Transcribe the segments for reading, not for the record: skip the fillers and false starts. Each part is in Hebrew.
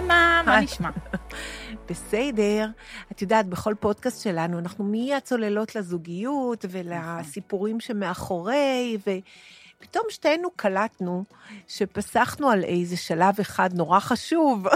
מה נשמע? בסדר. את יודעת, בכל פודקאסט שלנו, אנחנו מיד צוללות לזוגיות ולסיפורים שמאחורי, ופתאום שתינו קלטנו שפסחנו על איזה שלב אחד נורא חשוב.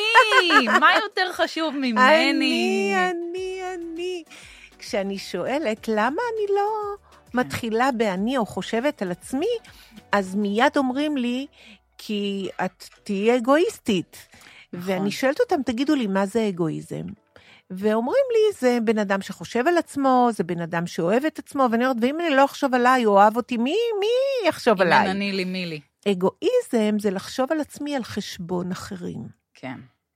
מה יותר חשוב ממני? אני. כשאני שואלת, למה אני לא מתחילה באני או חושבת על עצמי, אז מיד אומרים לי, כי את תהיה אגואיסטית. ואני שואלת אותם, תגידו לי, מה זה אגואיזם? ואומרים לי, זה בן אדם שחושב על עצמו, זה בן אדם שאוהב את עצמו, ואני אומרת, ואם אני לא אחשוב עליי, או אוהב אותי, מי יחשוב עליי? אם אני לי, מי לי? אגואיזם זה לחשוב על עצמי על חשבון אחרים. כן.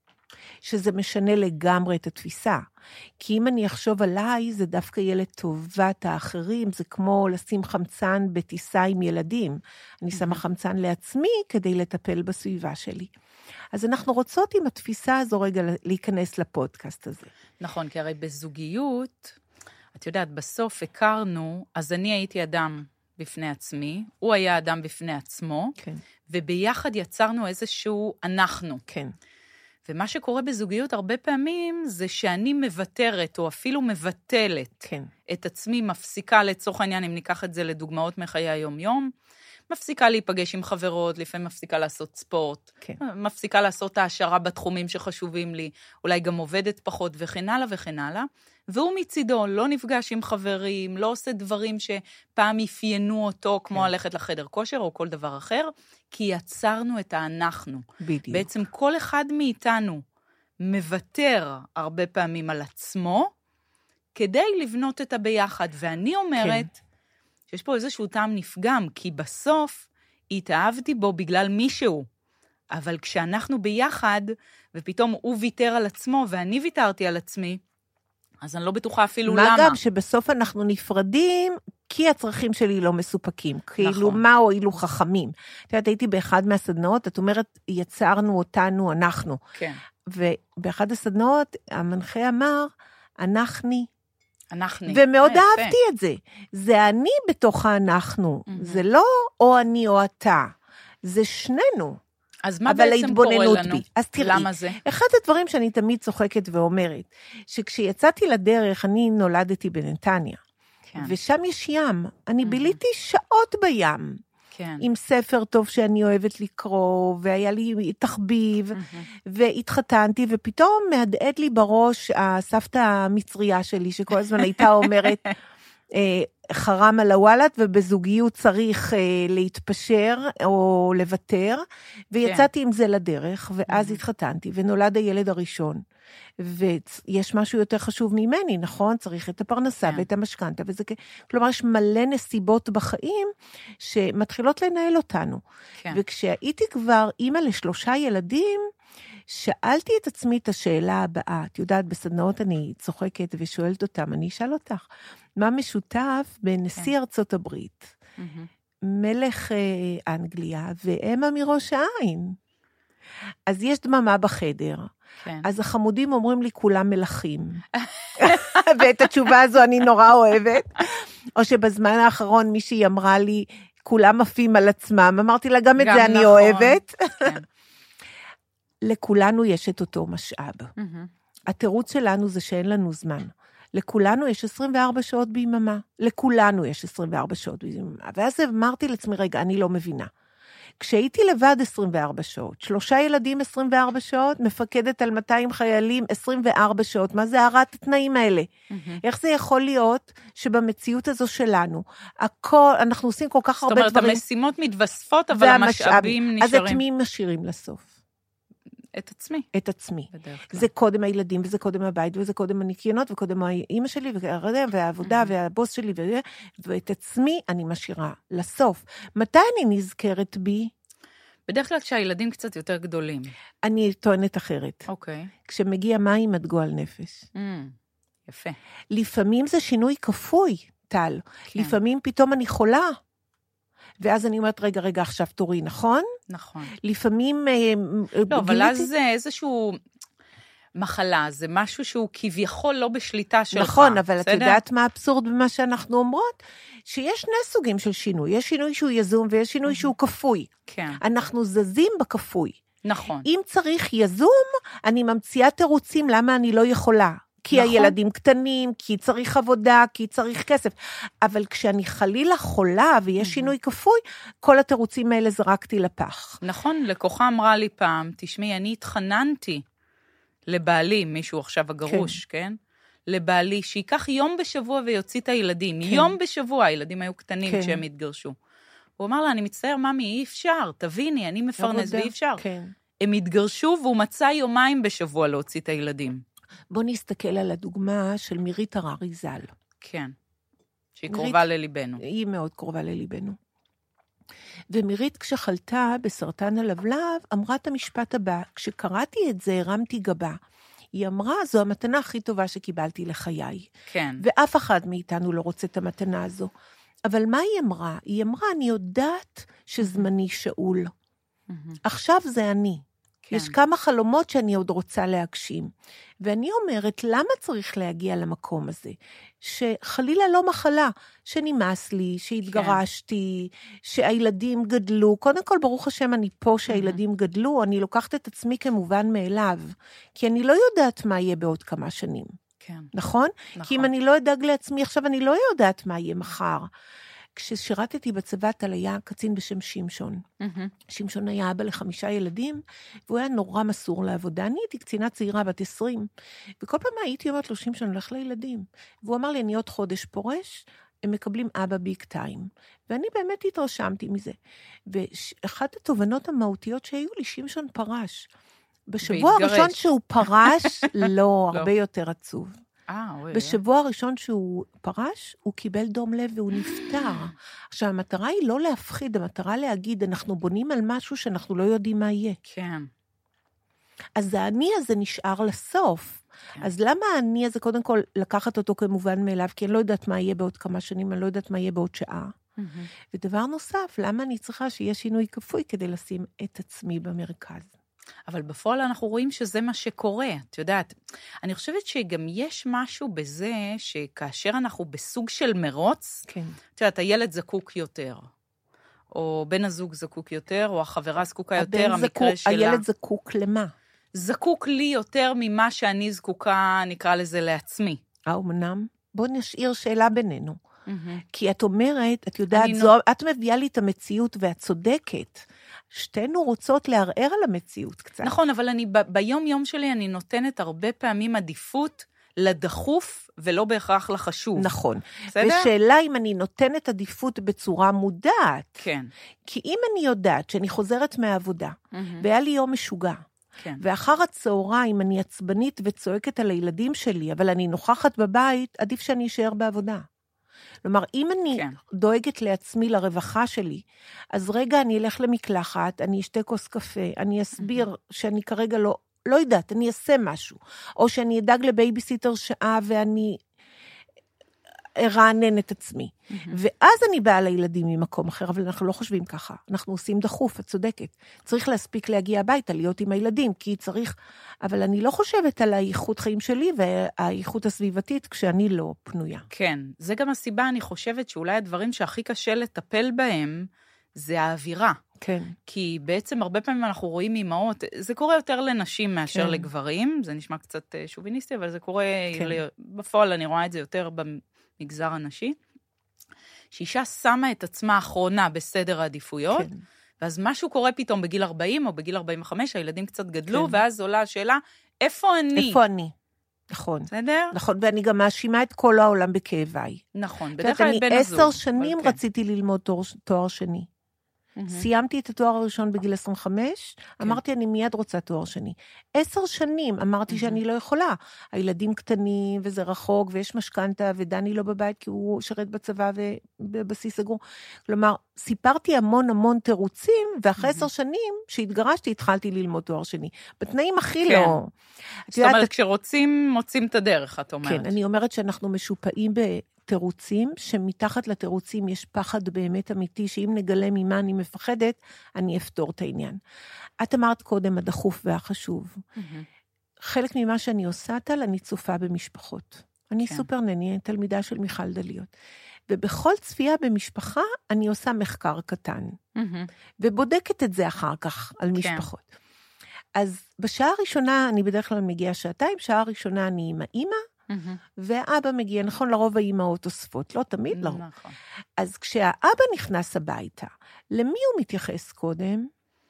שזה משנה לגמרי את התפיסה. כי אם אני אחשוב עליי, זה דווקא יהיה לטובת האחרים, זה כמו לשים חמצן בטיסה עם ילדים. אני שמה חמצן לעצמי כדי לטפל בסביבה שלי. אז אנחנו רוצות עם התפיסה הזו רגע להיכנס לפודקאסט הזה. נכון, כי הרי בזוגיות, את יודעת, בסוף הכרנו, אז אני הייתי אדם בפני עצמי, הוא היה אדם בפני עצמו, כן. וביחד יצרנו איזשהו אנחנו. כן. ומה שקורה בזוגיות הרבה פעמים, זה שאני מבטרת, או אפילו מבטלת כן. את עצמי, מפסיקה לצורך העניין, אם ניקח את זה לדוגמאות מחיי היום-יום, מפסיקה להיפגש עם חברות, לפעמים מפסיקה לעשות ספורט, כן. מפסיקה לעשות העשרה בתחומים שחשובים לי, אולי גם עובדת פחות וכן הלאה וכן הלאה, והוא מצידו לא נפגש עם חברים, לא עושה דברים שפעם אפיינו אותו, כמו כן. ללכת לחדר כושר או כל דבר אחר, כי יצרנו את האנחנו. בדיוק. בעצם כל אחד מאיתנו מוותר הרבה פעמים על עצמו, כדי לבנות את הביחד. ואני אומרת, כן. שיש פה איזשהו טעם נפגם, כי בסוף התאהבתי בו בגלל מישהו. אבל כשאנחנו ביחד, ופתאום הוא ויתר על עצמו, ואני ויתרתי על עצמי, אז אני לא בטוחה אפילו למה. מה גם שבסוף אנחנו נפרדים, כי הצרכים שלי לא מסופקים. נכון. כאילו, מה הועילו חכמים? את יודעת, הייתי באחד מהסדנאות, את אומרת, יצרנו אותנו, אנחנו. כן. ובאחד הסדנאות, המנחה אמר, אנחנו. ומאוד אהבתי את זה. זה אני בתוך האנחנו. זה לא או אני או אתה. זה שנינו. אז מה בעצם קורה לנו? אז תראי, למה זה? אחד הדברים שאני תמיד צוחקת ואומרת, שכשיצאתי לדרך, אני נולדתי בנתניה. כן. ושם יש ים. אני ביליתי שעות בים. כן. עם ספר טוב שאני אוהבת לקרוא, והיה לי תחביב, והתחתנתי, ופתאום מהדהד לי בראש הסבתא המצריה שלי, שכל הזמן הייתה אומרת, חרם על הוואלת, ובזוגיות צריך להתפשר או לוותר, ויצאתי עם זה לדרך, ואז התחתנתי, ונולד הילד הראשון, ויש משהו יותר חשוב ממני, נכון? צריך את הפרנסה ואת המשכנתה, וזה כלומר, יש מלא נסיבות בחיים, שמתחילות לנהל אותנו, וכשהייתי כבר אימא ל3 ילדים, שאלתי את עצמי את השאלה הבאה, את יודעת, בסדנאות אני צוחקת ושואלת אותם, אני אשאל אותך, מה משותף בין נשיא ארצות הברית, מלך אנגליה, ואמה מראש העין? אז יש דממה בחדר, אז החמודים אומרים לי, כולם מלכים. ואת התשובה הזו אני נורא אוהבת. או שבזמן האחרון מישהי אמרה לי, כולם עפים על עצמם, אמרתי לה, גם את זה אני אוהבת. לכולנו יש את אותו משאב. התירוץ שלנו זה שאין לנו זמן. לכולנו יש 24 שעות ביממה. לכולנו יש 24 שעות ביממה. ואז אמרתי לעצמי, רגע, אני לא מבינה. כשהייתי לבד 24 שעות, 3 ילדים 24 שעות, מפקדת על 200 חיילים 24 שעות, מה זה הרעת התנאים האלה? איך זה יכול להיות שבמציאות הזו שלנו, אנחנו עושים כל כך הרבה דברים. זאת אומרת, המשימות מתווספות, אבל המשאבים נשארים. אז את מי משאירים לסוף? את עצמי. את עצמי. זה קודם הילדים, וזה קודם הבית, וזה קודם הניקיונות, וקודם האמא שלי, והעבודה, והבוס שלי, ואת עצמי אני משאירה לסוף. מתי אני נזכרת בי? בדרך כלל כשהילדים קצת יותר גדולים. אני טוענת אחרת. אוקיי. כשמגיע מים, את גועל נפש. יפה. לפעמים זה שינוי כפוי, טל. לפעמים פתאום אני חולה. ואז אני אומרת, רגע, עכשיו תורי, נכון? נכון. לפעמים... לא, אבל אז זה איזשהו מחלה, זה משהו שהוא כביכול לא בשליטה שלך. נכון, אבל את יודעת מה האבסורד במה שאנחנו אומרות? שיש 2 סוגים של שינוי. יש שינוי שהוא יזום, ויש שינוי שהוא כפוי. כן. אנחנו זזים בכפוי. נכון. אם צריך יזום, אני ממציאה תירוצים למה אני לא יכולה. כי נכון. הילדים קטנים, כי צריך עבודה, כי צריך כסף. אבל כשאני חלילה חולה ויש שינוי כפוי, כל התירוצים האלה זרקתי לפח. נכון, לקוחה אמרה לי פעם, תשמעי, אני התחננתי לבעלי, מישהו עכשיו הגרוש, כן? לבעלי, שיקח יום בשבוע ויוציא את הילדים. כן. יום בשבוע, הילדים היו קטנים כן. כשהם התגרשו. הוא אמר לה, אני מצטער, ממי, אי אפשר, תביני, אני מפרנס ואי אפשר. כן. הם התגרשו והוא מצא יומיים בשבוע להוציא את הילדים. בוא נסתכל על הדוגמה של מירית הררי ז"ל. כן, שהיא קרובה לליבנו. היא מאוד קרובה לליבנו. ומירית כשחלתה בסרטן הלבלב, אמרה את המשפט הבא, כשקראתי את זה, הרמתי גבה. היא אמרה, זו המתנה הכי טובה שקיבלתי לחיי. כן. ואף אחד מאיתנו לא רוצה את המתנה הזו. אבל מה היא אמרה? היא אמרה, אני יודעת שזמני שאול. עכשיו זה אני. כן. יש כמה חלומות שאני עוד רוצה להגשים. ואני אומרת, למה צריך להגיע למקום הזה? שחלילה לא מחלה, שנמאס לי, שהתגרשתי, שהילדים גדלו. קודם כל, ברוך השם, אני פה שהילדים גדלו, אני לוקחת את עצמי כמובן מאליו, כי אני לא יודעת מה יהיה בעוד כמה שנים. כן. נכון? כי אם אני לא אדאג לעצמי, עכשיו אני לא יודעת מה יהיה מחר. כששירתתי בצבא, היה קצין בשם שמשון. שמשון היה אבא ל5 ילדים, והוא היה נורא מסור לעבודה. אני הייתי קצינה צעירה בת 20, וכל פעם הייתי אומרת לו, שמשון, הולך לילדים. והוא אמר לי, אני עוד חודש פורש, הם מקבלים אבא ביג טיים. ואני באמת התרשמתי מזה. ואחת התובנות המהותיות שהיו לי, שמשון פרש. בשבוע הראשון שהוא פרש, לא, הרבה יותר עצוב. בשבוע הראשון שהוא פרש, הוא קיבל דום לב והוא נפטר. עכשיו, המטרה היא לא להפחיד, המטרה להגיד, אנחנו בונים על משהו שאנחנו לא יודעים מה יהיה. כן. אז האני הזה נשאר לסוף. כן. אז למה האני הזה, קודם כל, לקחת אותו כמובן מאליו, כי אני לא יודעת מה יהיה בעוד כמה שנים, אני לא יודעת מה יהיה בעוד שעה. ודבר נוסף, למה אני צריכה שיהיה שינוי כפוי כדי לשים את עצמי במרכז? אבל בפועל אנחנו רואים שזה מה שקורה, את יודעת. אני חושבת שגם יש משהו בזה שכאשר אנחנו בסוג של מרוץ, כן. את יודעת, הילד זקוק יותר, או בן הזוג זקוק יותר, או החברה זקוקה יותר, המקרה שלה. הילד זקוק למה? זקוק לי יותר ממה שאני זקוקה, נקרא לזה לעצמי. אמנם, בוא נשאיר שאלה בינינו. כי את אומרת, את יודעת, את מביאה לי את המציאות ואת צודקת. שתינו רוצות לערער על המציאות קצת. נכון, אבל ביום יום שלי אני נותנת הרבה פעמים עדיפות לדחוף ולא בהכרח לחשוב. נכון. בסדר? ושאלה אם אני נותנת עדיפות בצורה מודעת. כן. כי אם אני יודעת שאני חוזרת מהעבודה, והיה לי יום משוגע, כן. ואחר הצהריים אני עצבנית וצועקת על הילדים שלי, אבל אני נוכחת בבית, עדיף שאני אשאר בעבודה. כלומר, אם אני דואגת לעצמי, לרווחה שלי, אז רגע אני אלך למקלחת, אני אשתה כוס קפה, אני אסביר שאני כרגע לא יודעת, אני אעשה משהו, או שאני אדאג לבייביסיטר שעה ואני ארענן את עצמי. ואז אני באה לילדים ממקום אחר, אבל אנחנו לא חושבים ככה. אנחנו עושים דחוף, את צודקת. צריך להספיק להגיע הביתה, להיות עם הילדים, כי צריך, אבל אני לא חושבת על האיכות חיים שלי והאיכות הסביבתית כשאני לא פנויה. כן, זה גם הסיבה, אני חושבת שאולי הדברים שהכי קשה לטפל בהם, זה האווירה. כן. כי בעצם הרבה פעמים אנחנו רואים אימהות, זה קורה יותר לנשים מאשר לגברים, זה נשמע קצת שוביניסטי, אבל זה קורה, בפועל אני רואה את זה יותר במגזר הנשי, שאישה שמה את עצמה האחרונה בסדר העדיפויות, ואז משהו קורה פתאום בגיל 40 או בגיל 45, הילדים קצת גדלו, ואז עולה השאלה, איפה אני? איפה אני? נכון. בסדר? נכון, ואני גם מאשימה את כל העולם בכאביי. נכון, בדרך כלל בן הזוג. 10 שנים רציתי ללמוד תואר שני. סיימתי את התואר הראשון בגיל 25, אמרתי אני מיד רוצה תואר שני. 10 שנים אמרתי שאני לא יכולה. הילדים קטנים וזה רחוק ויש משכנתה ודני לא בבית כי הוא שרת בצבא ובבסיס סגור. כלומר, סיפרתי המון תירוצים ואחרי 10 שנים שהתגרשתי התחלתי ללמוד תואר שני. בתנאים הכי לא. זאת אומרת, כשרוצים מוצאים את הדרך, את אומרת. כן, אני אומרת שאנחנו משופעים תירוצים, שמתחת לתירוצים יש פחד באמת אמיתי, שאם נגלה ממה אני מפחדת, אני אפתור את העניין. את אמרת קודם, הדחוף והחשוב. חלק ממה שאני עושה, אני צופה במשפחות. אני סופר נני, תלמידה של מיכל דליות. ובכל צפייה במשפחה, אני עושה מחקר קטן. ובודקת את זה אחר כך על משפחות. אז בשעה הראשונה, אני בדרך כלל מגיעה שעתיים, שעה הראשונה אני עם האמא, והאבא מגיע, נכון, לרוב האמהות אוספות, לא תמיד, לרוב. נכון. אז כשהאבא נכנס הביתה, למי הוא מתייחס קודם?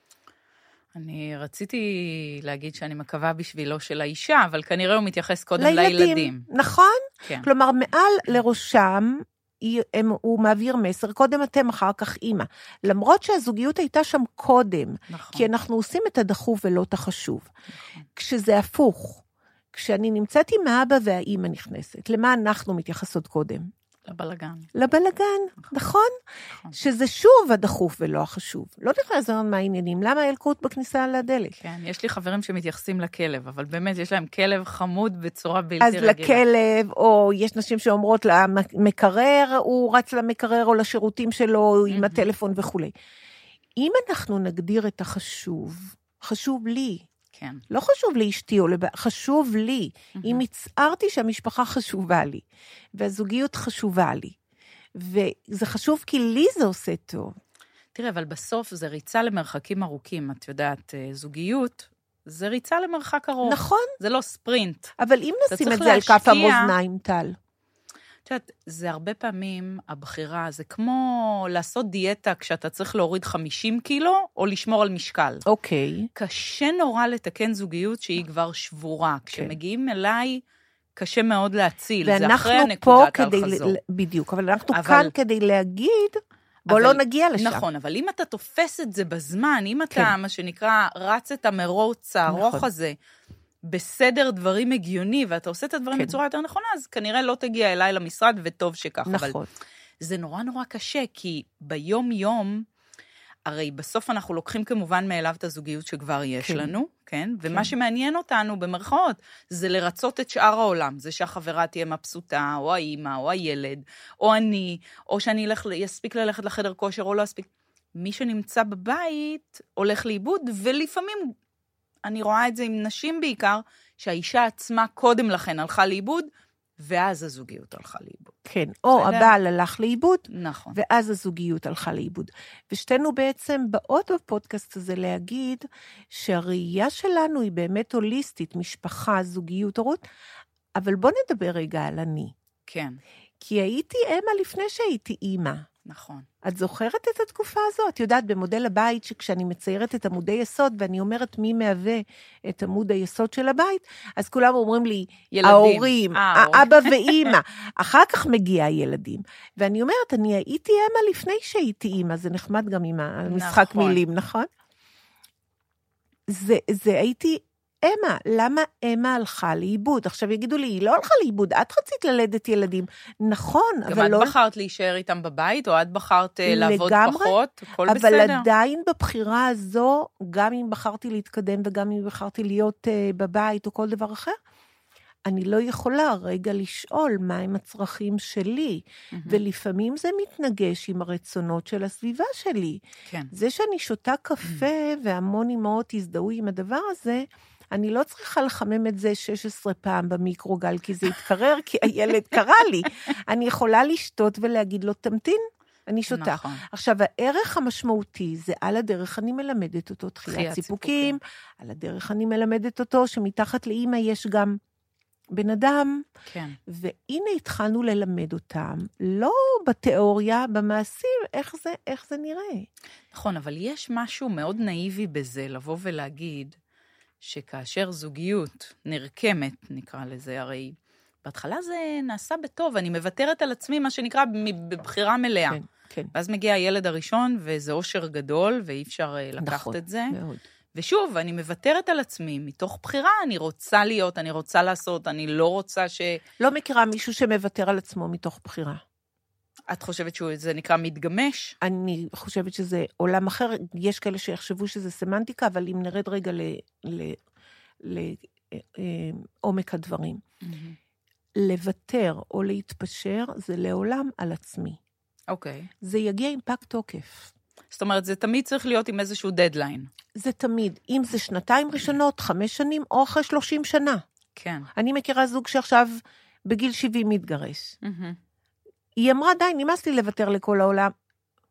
אני רציתי להגיד שאני מקווה בשבילו של האישה, אבל כנראה הוא מתייחס קודם לילדים. נכון? כן. כלומר, מעל לראשם, הוא מעביר מסר, קודם אתם, אחר כך אימא. למרות שהזוגיות הייתה שם קודם, נכון. כי אנחנו עושים את הדחוף ולא את החשוב. נכון. כשזה הפוך, כשאני נמצאת עם האבא והאימא נכנסת, למה אנחנו מתייחסות קודם? לבלגן. לבלגן, נכון? שזה שוב הדחוף ולא החשוב. לא נכנס לזמן מה העניינים, למה הילקוט בכניסה לדלת? כן, יש לי חברים שמתייחסים לכלב, אבל באמת יש להם כלב חמוד בצורה בלתי רגילה. אז לכלב, או יש נשים שאומרות למקרר, הוא רץ למקרר או לשירותים שלו עם הטלפון וכו'. אם אנחנו נגדיר את החשוב, חשוב לי, כן. לא חשוב לאשתי, חשוב לי. אם הצערתי שהמשפחה חשובה לי, והזוגיות חשובה לי, וזה חשוב כי לי זה עושה טוב. תראה, אבל בסוף זה ריצה למרחקים ארוכים, את יודעת, זוגיות, זה ריצה למרחק ארוך. נכון. זה לא ספרינט. אבל אם נשים את זה על כף המאזניים, טל. את יודעת, זה הרבה פעמים הבחירה, זה כמו לעשות דיאטה כשאתה צריך להוריד 50 קילו, או לשמור על משקל. אוקיי. קשה נורא לתקן זוגיות שהיא כבר שבורה. כשמגיעים אליי, קשה מאוד להציל. זה אחרי הנקודת אל-חזור. בדיוק, אבל אנחנו כאן כדי להגיד, בוא לא נגיע לשם. נכון, אבל אם אתה תופס את זה בזמן, אם אתה, מה שנקרא, רץ את המרוץ הארוך הזה, בסדר דברים הגיוני, ואתה עושה את הדברים בצורה יותר נכונה, אז כנראה לא תגיע אליי למשרד, וטוב שכך. נכון. אבל זה נורא נורא קשה, כי ביום-יום, הרי בסוף אנחנו לוקחים כמובן מאליו את הזוגיות שכבר יש לנו, כן? ומה שמעניין אותנו במרכאות, זה לרצות את שאר העולם, זה שהחברה תהיה מבסוטה, או האמא, או הילד, או אני, או שאני אספיק ללכת לחדר כושר, או לא אספיק. מי שנמצא בבית הולך לאיבוד, ולפעמים אני רואה את זה עם נשים בעיקר, שהאישה עצמה קודם לכן הלכה לאיבוד, ואז הזוגיות הלכה לאיבוד. כן, או הבעל הלך לאיבוד, נכון. ואז הזוגיות הלכה לאיבוד. ושתינו בעצם באות בפודקאסט הזה להגיד, שהראייה שלנו היא באמת הוליסטית, משפחה, זוגיות, הורות, אבל בוא נדבר רגע על אני. כן. כי הייתי אמא לפני שהייתי אמא. נכון. את זוכרת את התקופה הזו? את יודעת, במודל הבית, שכשאני מציירת את עמודי יסוד, ואני אומרת מי מהווה את עמוד היסוד של הבית, אז כולם אומרים לי, ילדים. ההורים, האבא ואימא. אחר כך מגיע הילדים. ואני אומרת, אני הייתי אמא לפני שהייתי אמא, זה נחמד גם עם המשחק נכון. מילים, נכון? זה הייתי אמא, למה אמא הלכה לאיבוד? עכשיו יגידו לי, היא לא הלכה לאיבוד, את רצית ללדת ילדים. נכון, אבל לא... גם את בחרת להישאר איתם בבית, או את בחרת לעבוד פחות, הכל בסדר. אבל עדיין בבחירה הזו, גם אם בחרתי להתקדם, וגם אם בחרתי להיות בבית, או כל דבר אחר, אני לא יכולה רגע לשאול מהם הצרכים שלי, ולפעמים זה מתנגש עם הרצונות של הסביבה שלי. כן. זה שאני שותה קפה, והמון אמהות יזדהו עם הדבר הזה, אני לא צריכה לחמם את זה 16 פעם במיקרוגל, כי זה יתקרר, כי הילד קרא לי. אני יכולה לשתות ולהגיד לו, תמתין, אני שותה. נכון. עכשיו, הערך המשמעותי זה על הדרך אני מלמדת אותו תחיית סיפוקים, על הדרך אני מלמדת אותו שמתחת לאמא יש גם בן אדם, כן. והנה התחלנו ללמד אותם, לא בתיאוריה, במעשים, איך זה נראה. נכון, אבל יש משהו מאוד נאיבי בזה, לבוא ולהגיד, שכאשר זוגיות נרקמת, נקרא לזה, הרי בהתחלה זה נעשה בטוב, אני מוותרת על עצמי, מה שנקרא, בבחירה מלאה. כן, כן. ואז מגיע הילד הראשון, וזה אושר גדול, ואי אפשר לקחת נכון, את זה. מאוד. ושוב, אני מוותרת על עצמי, מתוך בחירה, אני רוצה להיות, אני רוצה לעשות, אני לא רוצה לא מכירה מישהו שמוותר על עצמו מתוך בחירה. את חושבת שזה נקרא מתגמש? אני חושבת שזה עולם אחר, יש כאלה שיחשבו שזה סמנטיקה, אבל אם נרד רגע לעומק הדברים. לוותר או להתפשר, זה לעולם על עצמי. אוקיי. זה יגיע עם פג תוקף. זאת אומרת, זה תמיד צריך להיות עם איזשהו דדליין. זה תמיד, אם זה 2 ראשונות, 5 שנים, או אחרי 30 שנה. כן. אני מכירה זוג שעכשיו בגיל 70 מתגרש. היא אמרה, די, נמאס לי לוותר לכל העולם.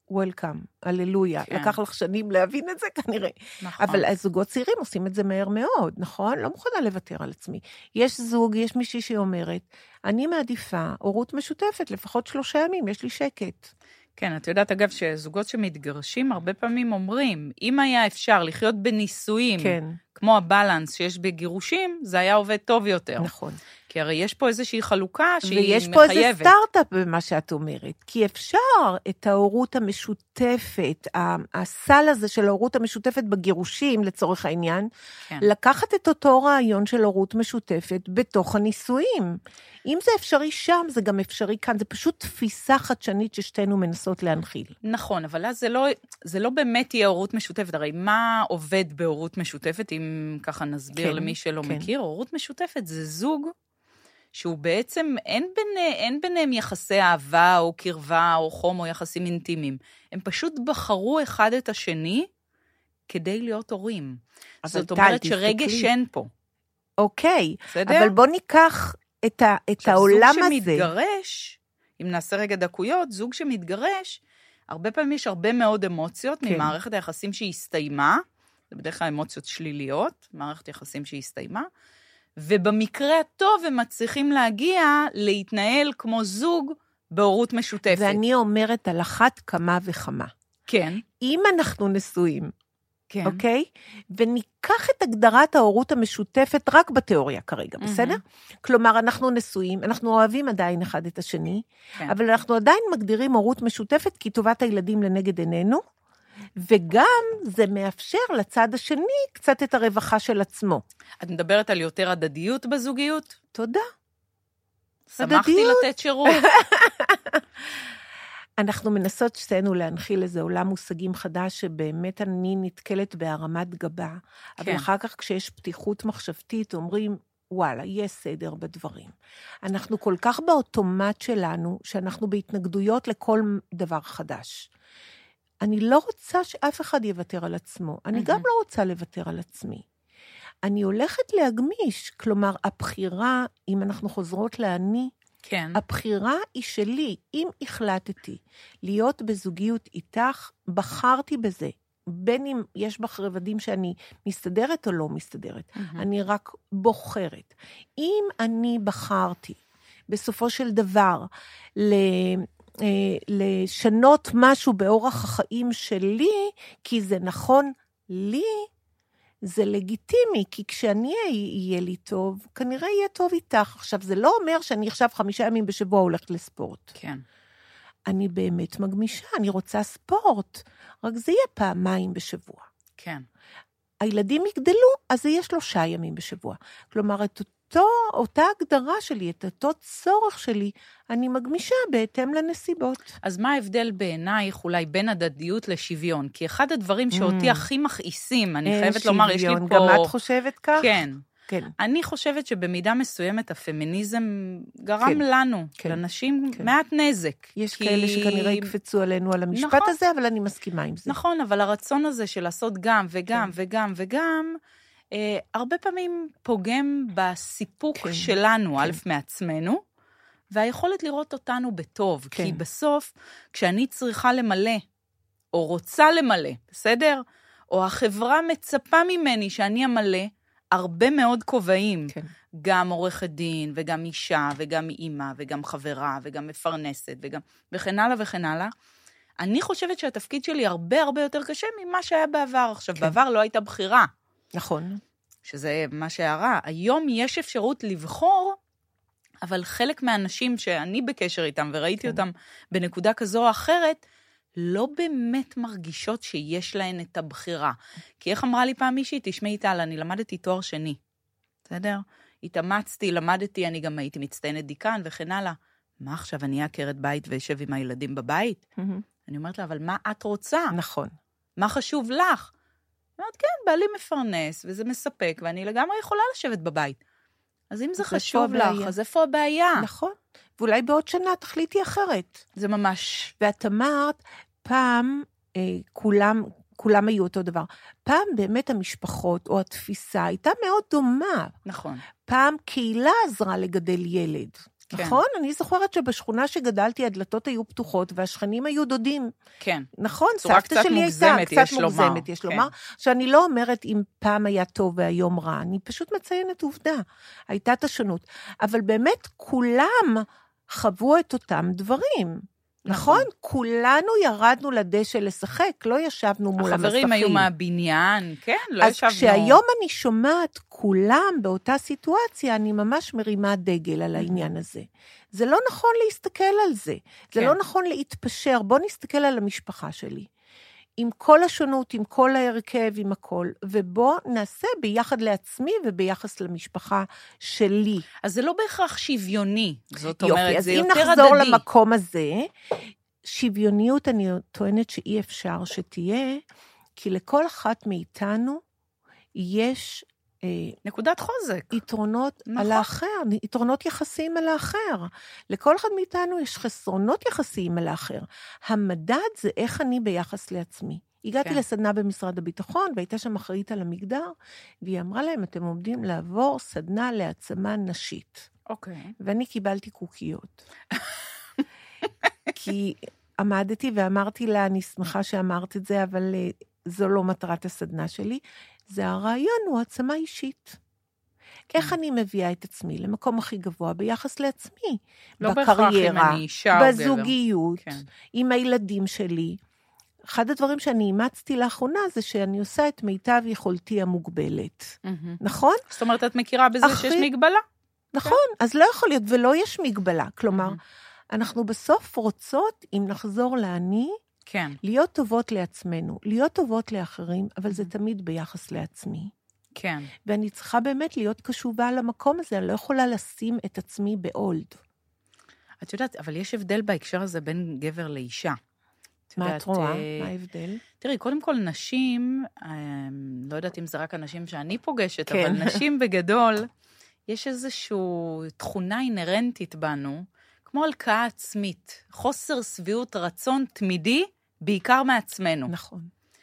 וולקאם, הללויה. כן. לקח לך שנים להבין את זה כנראה. נכון. אבל הזוגות צעירים עושים את זה מהר מאוד, נכון? לא מוכנה לוותר על עצמי. יש זוג, יש מישהי שאומרת, אני מעדיפה הורות משותפת, לפחות 3 ימים, יש לי שקט. כן, את יודעת, אגב, שזוגות שמתגרשים הרבה פעמים אומרים, אם היה אפשר לחיות בנישואים, כן. כמו הבלנס שיש בגירושים, זה היה עובד טוב יותר. נכון. כי הרי יש פה איזושהי חלוקה שהיא ויש מחייבת. פה איזה סטארט-אפ במה שאת אומרת, כי אפשר את ההורות המשותפת, הסל הזה של ההורות המשותפת בגירושים, לצורך העניין, כן. לקחת את אותו רעיון של הורות משותפת בתוך הנישואים. אם זה אפשרי שם, זה גם אפשרי כאן, זה פשוט תפיסה חדשנית ששתינו מנסות להנחיל. נכון, אבל אז זה לא באמת יהיה הורות משותפת, הרי מה עובד בהורות משותפת, אם ככה נסביר כן, למי שלא כן. מכיר, הורות משותפת זה זוג, שהוא בעצם, אין ביניהם יחסי אהבה או קרבה או חום או יחסים אינטימיים. הם פשוט בחרו אחד את השני כדי להיות הורים. זאת אומרת שרגש אין פה. אוקיי, בסדר? אבל בוא ניקח את העולם הזה. זוג שמתגרש, אם נעשה רגע דקויות, זוג שמתגרש, הרבה פעמים יש הרבה מאוד אמוציות כן. ממערכת היחסים שהסתיימה, זה בדרך כלל אמוציות שליליות, מערכת יחסים שהסתיימה, ובמקרה הטוב הם מצליחים להגיע להתנהל כמו זוג בהורות משותפת. ואני אומרת על אחת כמה וכמה. כן. אם אנחנו נשואים, כן. אוקיי? וניקח את הגדרת ההורות המשותפת רק בתיאוריה כרגע, בסדר? כלומר, אנחנו נשואים, אנחנו אוהבים עדיין אחד את השני, כן. אבל אנחנו עדיין מגדירים הורות משותפת כי טובת הילדים לנגד עינינו, וגם זה מאפשר לצד השני קצת את הרווחה של עצמו. את מדברת על יותר הדדיות בזוגיות? תודה. שמחתי הדדיות. לתת שירות. אנחנו מנסות שתינו להנחיל איזה עולם מושגים חדש, שבאמת אני נתקלת בהרמת גבה, אבל אחר כך כשיש פתיחות מחשבתית, אומרים, וואלה, יש סדר בדברים. אנחנו כל כך באוטומט שלנו, שאנחנו בהתנגדויות לכל דבר חדש. אני לא רוצה שאף אחד יוותר על עצמו, אני גם לא רוצה לוותר על עצמי. אני הולכת להגמיש, כלומר, הבחירה, אם אנחנו חוזרות לעני, כן. הבחירה היא שלי, אם החלטתי להיות בזוגיות איתך, בחרתי בזה, בין אם יש בך רבדים שאני מסתדרת או לא מסתדרת, אני רק בוחרת. אם אני בחרתי, בסופו של דבר, לשנות משהו באורח החיים שלי, כי זה נכון לי, זה לגיטימי, כי כשאני יהיה לי טוב, כנראה יהיה טוב איתך. עכשיו, זה לא אומר שאני עכשיו 5 ימים בשבוע הולכת לספורט. כן. אני באמת מגמישה, אני רוצה ספורט, רק זה יהיה 2 בשבוע. כן. הילדים יגדלו, אז זה יהיה 3 ימים בשבוע. כלומר, אותה הגדרה שלי, את אותו צורך שלי, אני מגמישה בהתאם לנסיבות. אז מה ההבדל בעינייך אולי בין הדדיות לשוויון? כי אחד הדברים שאותי הכי מכעיסים, אני חייבת לומר, יש לי פה... גם את חושבת כך? כן. כן. אני חושבת שבמידה מסוימת הפמיניזם גרם לנו, לנשים, מעט נזק. יש כאלה שכנראה יקפצו עלינו על המשפט הזה, אבל אני מסכימה עם זה. נכון, אבל הרצון הזה של לעשות גם וגם וגם וגם, הרבה פעמים פוגם בסיפוק שלנו, א' מעצמנו, והיכולת לראות אותנו בטוב, כי בסוף, כשאני צריכה למלא, או רוצה למלא, בסדר? או החברה מצפה ממני שאני אמלא, הרבה מאוד כובעים, גם עורכת דין, וגם אישה, וגם אימא, וגם חברה, וגם מפרנסת, וכן הלאה וכן הלאה. אני חושבת שהתפקיד שלי הרבה הרבה יותר קשה ממה שהיה בעבר. עכשיו, בעבר לא הייתה בחירה. נכון. שזה מה שהרע. היום יש אפשרות לבחור, אבל חלק מהאנשים שאני בקשר איתם, וראיתי אותם בנקודה כזו או אחרת, לא באמת מרגישות שיש להן את הבחירה. כי איך אמרה לי פעם מישהי, תשמעי טל, אני למדתי תואר שני. בסדר? התאמצתי, למדתי, אני גם הייתי מצטיינת דיקן וכן הלאה. מה עכשיו, אני עקרת בית וישב עם הילדים בבית? אני אומרת לה, אבל מה את רוצה? נכון. מה חשוב לך? אני אומרת, כן, בעלי מפרנס, וזה מספק, ואני לגמרי יכולה לשבת בבית. אז אם זה חשוב לך, אז איפה הבעיה? נכון. ואולי בעוד שנה תחליטי אחרת. זה ממש... ואת אמרת, פעם כולם היו אותו דבר. פעם באמת המשפחות או התפיסה הייתה מאוד דומה. נכון. פעם קהילה עזרה לגדל ילד. כן. נכון? אני זוכרת שבשכונה שגדלתי, הדלתות היו פתוחות, והשכנים היו דודים. כן. נכון, צורה סבתא שלי הייתה קצת מוגזמת, יש לומר. שאני לא אומרת אם פעם היה טוב והיום רע, אני פשוט מציינת עובדה. הייתה את השונות. אבל באמת כולם חוו את אותם דברים. נכון? כולנו ירדנו לדשא לשחק, לא ישבנו מול המסכים. החברים היו מהבניין, כן, לא ישבנו. אז כשהיום אני שומעת כולם באותה סיטואציה, אני ממש מרימה דגל על העניין הזה. זה לא נכון להסתכל על זה. זה לא נכון להתפשר. בוא נסתכל על המשפחה שלי. עם כל השונות, עם כל ההרכב, עם הכל, ובוא נעשה ביחד לעצמי וביחס למשפחה שלי. אז זה לא בהכרח שוויוני, זאת אומרת, זה יותר הדדי. אז אם נחזור למקום הזה, שוויוניות אני טוענת שאי אפשר שתהיה, כי לכל אחת מאיתנו יש נקודת חוזק. יתרונות נכון. על האחר, יתרונות יחסיים על האחר. לכל אחד מאיתנו יש חסרונות יחסיים על האחר. המדד זה איך אני ביחס לעצמי. הגעתי לסדנה במשרד הביטחון, והייתה שם אחראית על המגדר, והיא אמרה להם, אתם עומדים לעבור סדנה להעצמה נשית. אוקיי. ואני קיבלתי קוקיות. כי עמדתי ואמרתי לה, אני שמחה שאמרת את זה, אבל זו לא מטרת הסדנה שלי. זה הרעיון, הוא העצמה אישית. איך אני מביאה את עצמי למקום הכי גבוה ביחס לעצמי? לא בקריירה, בזוגיות, עם הילדים שלי. אחד הדברים שאני אימצתי לאחרונה, זה שאני עושה את מיטב יכולתי המוגבלת. נכון? זאת אומרת, את מכירה בזה שיש מגבלה? נכון, אז לא יכול להיות, ולא יש מגבלה. כלומר, אנחנו בסוף רוצות, אם נחזור לעני, כן. להיות טובות לעצמנו, להיות טובות לאחרים, אבל זה תמיד ביחס לעצמי. כן. ואני צריכה באמת להיות קשובה למקום הזה, אני לא יכולה לשים את עצמי בעולד. את יודעת, אבל יש הבדל בהקשר הזה בין גבר לאישה. מה את רואה? מה ההבדל? תראי, קודם כל נשים, לא יודעת אם זה רק הנשים שאני פוגשת, אבל נשים בגדול, יש איזושהי תכונה אינרנטית בנו, כמו הלקאה עצמית, חוסר שביעות רצון תמידי, בעיקר מעצמנו. נכון.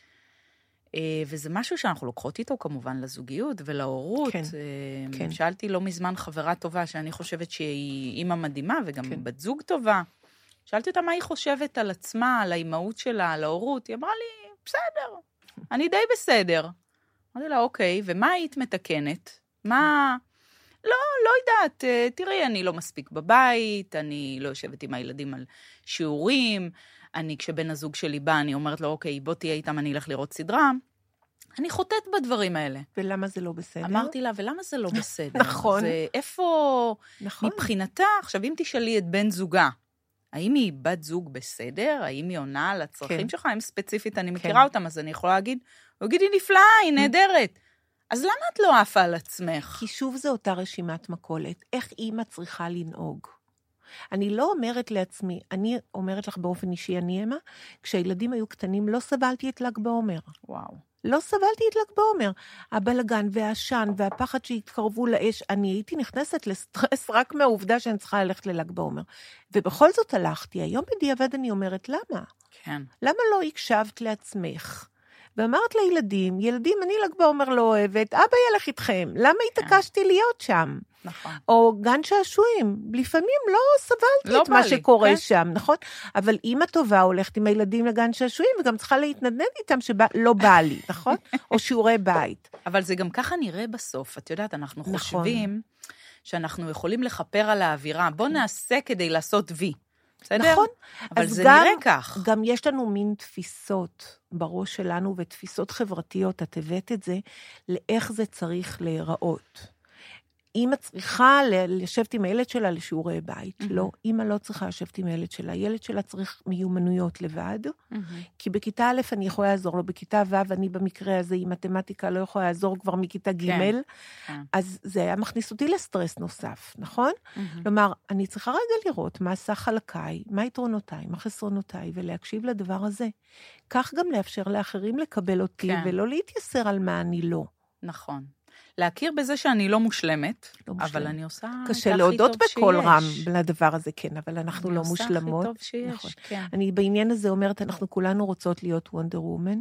וזה משהו שאנחנו לוקחות איתו כמובן לזוגיות ולהורות. כן. שאלתי לא מזמן חברה טובה, שאני חושבת שהיא אימא מדהימה, וגם בת זוג טובה. שאלתי אותה מה היא חושבת על עצמה, על האימהות שלה, על ההורות. היא אמרה לי, בסדר, אני די בסדר. אמרתי לה, אוקיי, ומה היית מתקנת? מה... לא יודעת, תראי, אני לא מספיק בבית, אני לא יושבת עם הילדים על שיעורים, אני כשבן הזוג שלי בא, אני אומרת לו, אוקיי, בוא תהיה איתם, אני אלך לראות סדרה. אני חוטאת בדברים האלה. ולמה זה לא בסדר? אמרתי לה, ולמה זה לא בסדר? נכון. זה איפה, מבחינתה, עכשיו אם תשאלי את בן זוגה, האם היא בת זוג בסדר? האם היא עונה על הצרכים שלך? האם ספציפית אני מכירה אותם, אז אני יכולה להגיד, הוא יגיד, היא נפלאה, היא נהדרת. אז למה את לא עפה על עצמך? כי שוב זה אותה רשימת מכולת. איך אימא צריכה לנהוג? אני לא אומרת לעצמי, אני אומרת לך באופן אישי, אני אמא, כשהילדים היו קטנים לא סבלתי את ל"ג בעומר. וואו. לא סבלתי את ל"ג בעומר. הבלגן והעשן והפחד שהתקרבו לאש, אני הייתי נכנסת לסטרס רק מהעובדה שאני צריכה ללכת לל"ג בעומר. ובכל זאת הלכתי. היום בדיעבד אני אומרת, למה? כן. למה לא הקשבת לעצמך? ואמרת לילדים, ילדים, אני ל"ג בעומר לא אוהבת, אבא ילך איתכם, למה התעקשתי להיות שם? נכון. או גן שעשועים, לפעמים לא סבלתי את מה שקורה שם, נכון? אבל אמא טובה הולכת עם הילדים לגן שעשועים, וגם צריכה להתנדנד איתם שלא בא לי, נכון? או שיעורי בית. אבל זה גם ככה נראה בסוף, את יודעת, אנחנו חושבים שאנחנו יכולים לחפר על האווירה, בוא נעשה כדי לעשות וי. בסדר? נכון. אבל זה נראה כך. גם יש לנו מין תפיסות בראש שלנו, ותפיסות חברתיות, את הבאת את זה, לאיך זה צריך להיראות. אמא צריכה לשבת עם הילד שלה לשיעורי בית. לא, אמא לא צריכה לשבת עם הילד שלה. הילד שלה צריך מיומנויות לבד, כי בכיתה א' אני יכולה לעזור לו, בכיתה ו' אני במקרה הזה עם מתמטיקה לא יכולה לעזור כבר מכיתה ג', אז זה היה מכניס אותי לסטרס נוסף, נכון? כלומר, אני צריכה רגע לראות מה עשה חלקיי, מה יתרונותיי, מה חסרונותיי, ולהקשיב לדבר הזה. כך גם לאפשר לאחרים לקבל אותי, ולא להתייסר על מה אני לא. נכון. להכיר בזה שאני לא מושלמת, אבל אני עושה את הכי טוב שיש. קשה להודות בקול רם לדבר הזה, כן, אבל אנחנו לא מושלמות. אני עושה הכי טוב שיש, כן. אני בעניין הזה אומרת, אנחנו כולנו רוצות להיות וונדר וומן,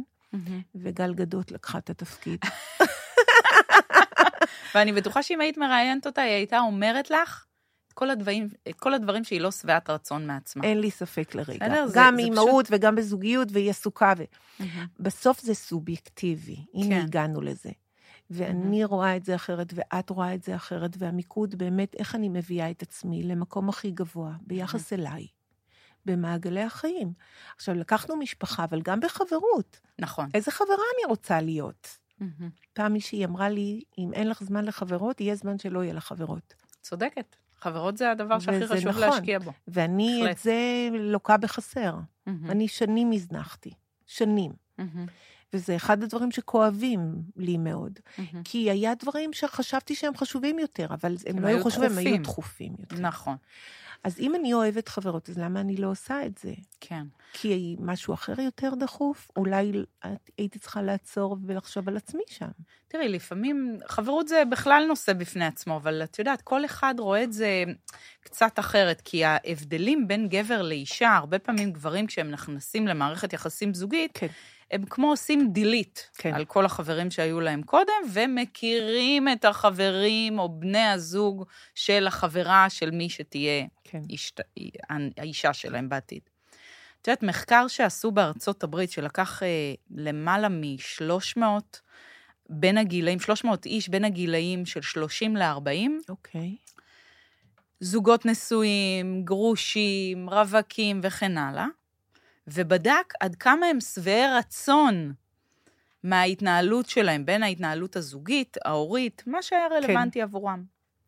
וגל גדות לקחה את התפקיד. ואני בטוחה שאם היית מראיינת אותה, היא הייתה אומרת לך, כל הדברים שהיא לא שבעת רצון מעצמה. אין לי ספק לרגע. בסדר? גם זה אימהות וגם בזוגיות, והיא עסוקה. בסוף זה סובייקטיבי, אם כן. הגענו לזה. ואני רואה את זה אחרת, ואת רואה את זה אחרת, והמיקוד באמת, איך אני מביאה את עצמי למקום הכי גבוה, ביחס אליי, במעגלי החיים. עכשיו, לקחנו משפחה, אבל גם בחברות. נכון. איזה חברה אני רוצה להיות? פעם מישהי אמרה לי, אם אין לך זמן לחברות, יהיה זמן שלא יהיה לך חברות. צודקת. חברות זה הדבר שהכי חשוב נכון. להשקיע בו. ואני בהחלט. את זה לוקה בחסר. אני שנים הזנחתי. שנים. וזה אחד הדברים שכואבים לי מאוד. כי היה דברים שחשבתי שהם חשובים יותר, אבל הם לא היו חשובים, הם היו דחופים יותר. נכון. אז אם אני אוהבת חברות, אז למה אני לא עושה את זה? כן. כי משהו אחר יותר דחוף? אולי הייתי צריכה לעצור ולחשוב על עצמי שם. תראי, לפעמים, חברות זה בכלל נושא בפני עצמו, אבל את יודעת, כל אחד רואה את זה קצת אחרת, כי ההבדלים בין גבר לאישה, הרבה פעמים גברים כשהם נכנסים למערכת יחסים זוגית, כן. הם כמו עושים דילית כן. על כל החברים שהיו להם קודם, ומכירים את החברים או בני הזוג של החברה של מי שתהיה כן. האישה שלהם בעתיד. את יודעת, מחקר שעשו בארצות הברית, שלקח למעלה מ-300 בין הגילאים, 300 איש בין הגילאים של 30 ל-40, אוקיי. זוגות נשואים, גרושים, רווקים וכן הלאה, ובדק עד כמה הם שבעי רצון מההתנהלות שלהם, בין ההתנהלות הזוגית, ההורית, מה שהיה רלוונטי עבורם.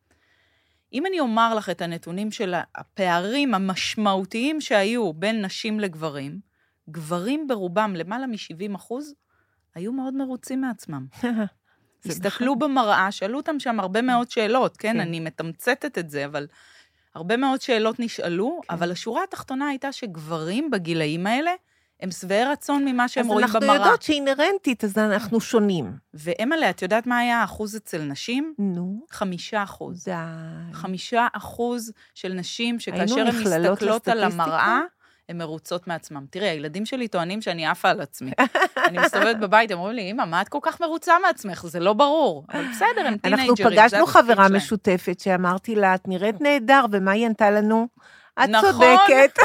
אם אני אומר לך את הנתונים של הפערים המשמעותיים שהיו בין נשים לגברים, גברים ברובם, למעלה מ-70%, היו מאוד מרוצים מעצמם. הסתכלו במראה, שאלו אותם שם הרבה מאוד שאלות, כן? אני מתמצתת את זה, אבל הרבה מאוד שאלות נשאלו, אבל השורה התחתונה הייתה שגברים בגילאים האלה, הם שבעי רצון ממה שהם רואים במראה. אז אנחנו יודעות שאינרנטית, אז אנחנו שונים. ואמאלה, את יודעת מה היה האחוז אצל נשים? נו. 5%. די. 5% של נשים שכאשר הן מסתכלות על המראה, הן מרוצות מעצמם. תראי, הילדים שלי טוענים שאני עפה על עצמי. אני מסתובבת בבית, הם אומרים לי, אמא, מה את כל כך מרוצה מעצמך? זה לא ברור. אבל בסדר, הם טינג'רים. אנחנו פגשנו חברה משותפת שאמרתי לה, את נראית נהדר, ומה היא ענתה לנו? את צודקת.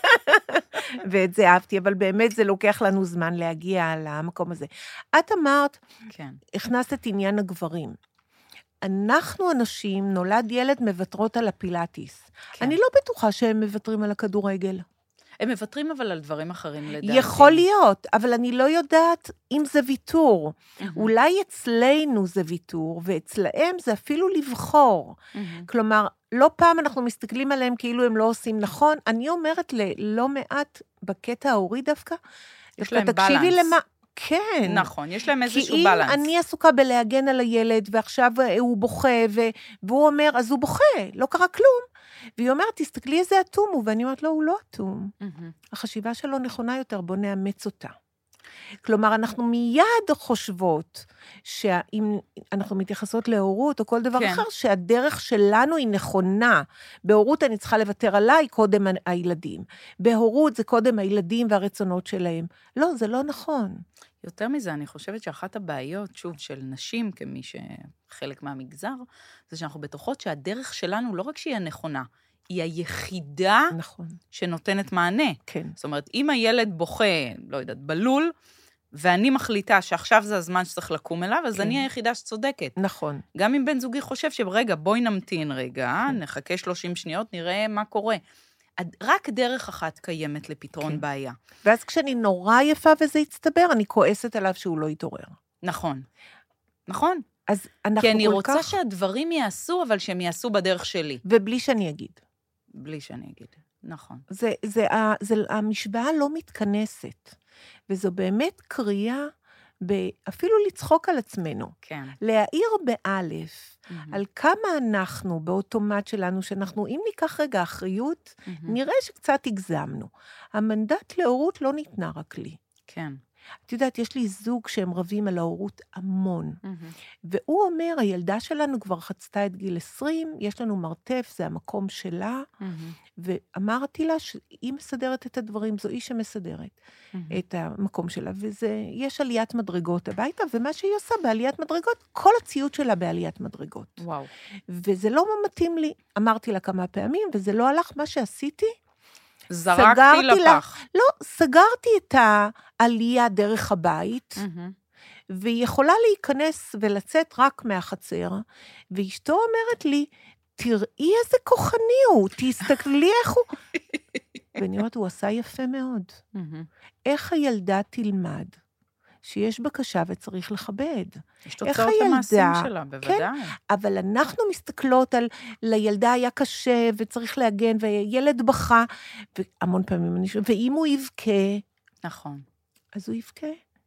ואת זה אהבתי, אבל באמת זה לוקח לנו זמן להגיע למקום הזה. את אמרת, הכנסת את עניין הגברים. אנחנו אנשים, נולד ילד, מוותרות על הפילאטיס. אני לא בטוחה שהם מוותרים על הכדורגל. הם מוותרים אבל על דברים אחרים לדעתי. יכול להיות, אבל אני לא יודעת אם זה ויתור. אולי אצלנו זה ויתור, ואצלהם זה אפילו לבחור. כלומר, לא פעם אנחנו מסתכלים עליהם כאילו הם לא עושים נכון. אני אומרת לא מעט בקטע ההורי דווקא, יש להם בלנס. כן. נכון, יש להם איזשהו בלנס. כי אם אני עסוקה בלהגן על הילד, ועכשיו הוא בוכה, והוא אומר, אז הוא בוכה, לא קרה כלום. והיא אומרת, תסתכלי איזה אטום הוא, ואני אומרת, לא, הוא לא אטום. החשיבה שלו נכונה יותר, בוא נאמץ אותה. כלומר, אנחנו מיד חושבות, שאם אנחנו מתייחסות להורות, או כל דבר אחר, שהדרך שלנו היא נכונה. בהורות אני צריכה לוותר עליי, קודם הילדים. בהורות זה קודם הילדים והרצונות שלהם. לא, זה לא נכון. יותר מזה, אני חושבת שאחת הבעיות, שוב, של נשים, כמי שחלק מהמגזר, זה שאנחנו בטוחות שהדרך שלנו, לא רק שהיא הנכונה, היא היחידה שנותנת מענה. כן. זאת אומרת, אם הילד בוכה, לא יודעת, בלול, ואני מחליטה שעכשיו זה הזמן שצריך לקום אליו, אז אני היחידה שצודקת. נכון. גם אם בן זוגי חושב שברגע, בואי נמתין רגע, נחכה 30 שניות, נראה מה קורה. רק דרך אחת קיימת לפתרון בעיה. ואז כשאני נורא יפה וזה יצטבר, אני כועסת עליו שהוא לא יתעורר. נכון. נכון. אז אנחנו כי אני רוצה שהדברים יעשו, אבל שהם יעשו בדרך שלי. ובלי שאני אגיד. בלי שאני אגיד, נכון. המשוואה לא מתכנסת, וזו באמת קריאה, אפילו לצחוק על עצמנו. כן. להעיר באלף, על כמה אנחנו באוטומט שלנו, שאנחנו, אם ניקח רגע אחריות, נראה שקצת הגזמנו. המנדט להורות לא ניתנה רק לי. כן. את יודעת, יש לי זוג שהם רבים על ההורות המון. והוא אומר, הילדה שלנו כבר חצתה את גיל 20, יש לנו מרתף, זה המקום שלה, ואמרתי לה שהיא מסדרת את הדברים, זו איש שמסדרת את המקום שלה, ויש עליית מדרגות הביתה, ומה שהיא עושה בעליית מדרגות, כל הציוד שלה בעליית מדרגות. וואו. וזה לא מתאים לי, אמרתי לה כמה פעמים, וזה לא הלך מה שעשיתי, זרקתי לפח. לא, סגרתי את העלייה דרך הבית, והיא יכולה להיכנס ולצאת רק מהחצר, ואשתו אומרת לי, תראי איזה כוחני הוא, תסתכלי איך הוא... ואני אומרת, הוא עשה יפה מאוד. איך הילדה תלמד שיש בקשה וצריך לכבד? יש תוצאות למעשים שלה, בוודאי. כן, אבל אנחנו מסתכלות על, לילדה היה קשה וצריך להגן, וילד בכה, והמון פעמים אני שואלת, ואם הוא יבכה... נכון. אז הוא יבכה.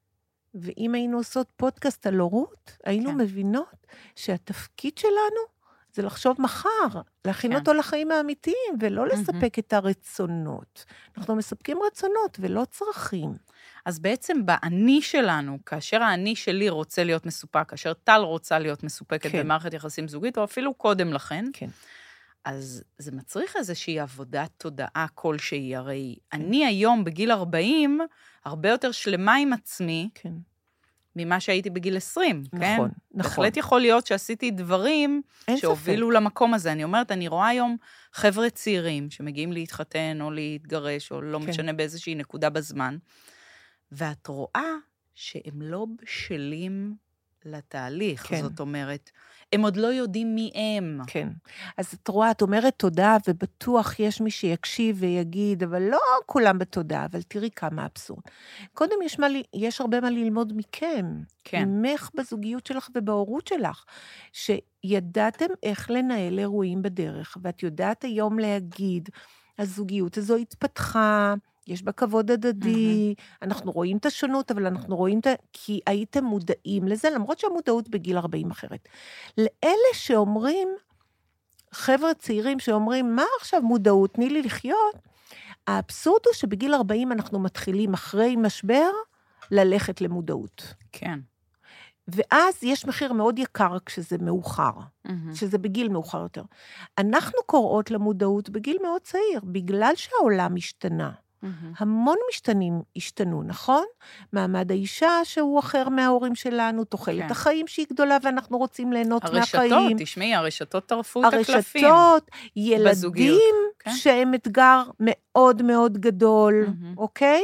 ואם היינו עושות פודקאסט על הורות, היינו מבינות שהתפקיד שלנו זה לחשוב מחר, להכין אותו לחיים האמיתיים, ולא לספק את הרצונות. אנחנו מספקים רצונות ולא צרכים. אז בעצם באני שלנו, כאשר האני שלי רוצה להיות מסופק, כאשר טל רוצה להיות מסופקת במערכת יחסים זוגית, או אפילו קודם לכן, אז זה מצריך איזושהי עבודת תודעה כלשהי. הרי אני היום בגיל 40, הרבה יותר שלמה עם עצמי, ממה שהייתי בגיל 20, כן? נכון. בהחלט יכול להיות שעשיתי דברים שהובילו למקום הזה. אני אומרת, אני רואה היום חבר'ה צעירים שמגיעים להתחתן או להתגרש, או לא משנה באיזושהי נקודה בזמן, ואת רואה שהם לא בשלים לתהליך. זאת אומרת, הם עוד לא יודעים מי הם. כן. אז את רואה, את אומרת תודה, ובטוח יש מי שיקשיב ויגיד, אבל לא כולם בתודה, אבל תראי כמה אבסורד. קודם יש הרבה מה ללמוד מכם. כן. ממך בזוגיות שלך ובהורות שלך, שידעתם איך לנהל אירועים בדרך, ואת יודעת היום להגיד, הזוגיות הזו התפתחה, יש בה כבוד הדדי, אנחנו רואים את השונות, אבל אנחנו רואים את כי הייתם מודעים לזה, למרות שהמודעות בגיל 40 אחרת. לאלה שאומרים, חבר'ה צעירים שאומרים, מה עכשיו מודעות, תני לי לחיות, האבסורד הוא שבגיל 40 אנחנו מתחילים אחרי משבר, ללכת למודעות. כן. ואז יש מחיר מאוד יקר כשזה מאוחר, שזה בגיל מאוחר יותר. אנחנו קוראות למודעות בגיל מאוד צעיר, בגלל שהעולם השתנה. המון משתנים השתנו, נכון? מעמד האישה שהוא אחר מההורים שלנו, תוחלת החיים שהיא גדולה, ואנחנו רוצים ליהנות מהחיים. הרשתות, תשמעי, הרשתות טרפו את הקלפים. הרשתות, ילדים שהם אתגר מאוד מאוד גדול, אוקיי?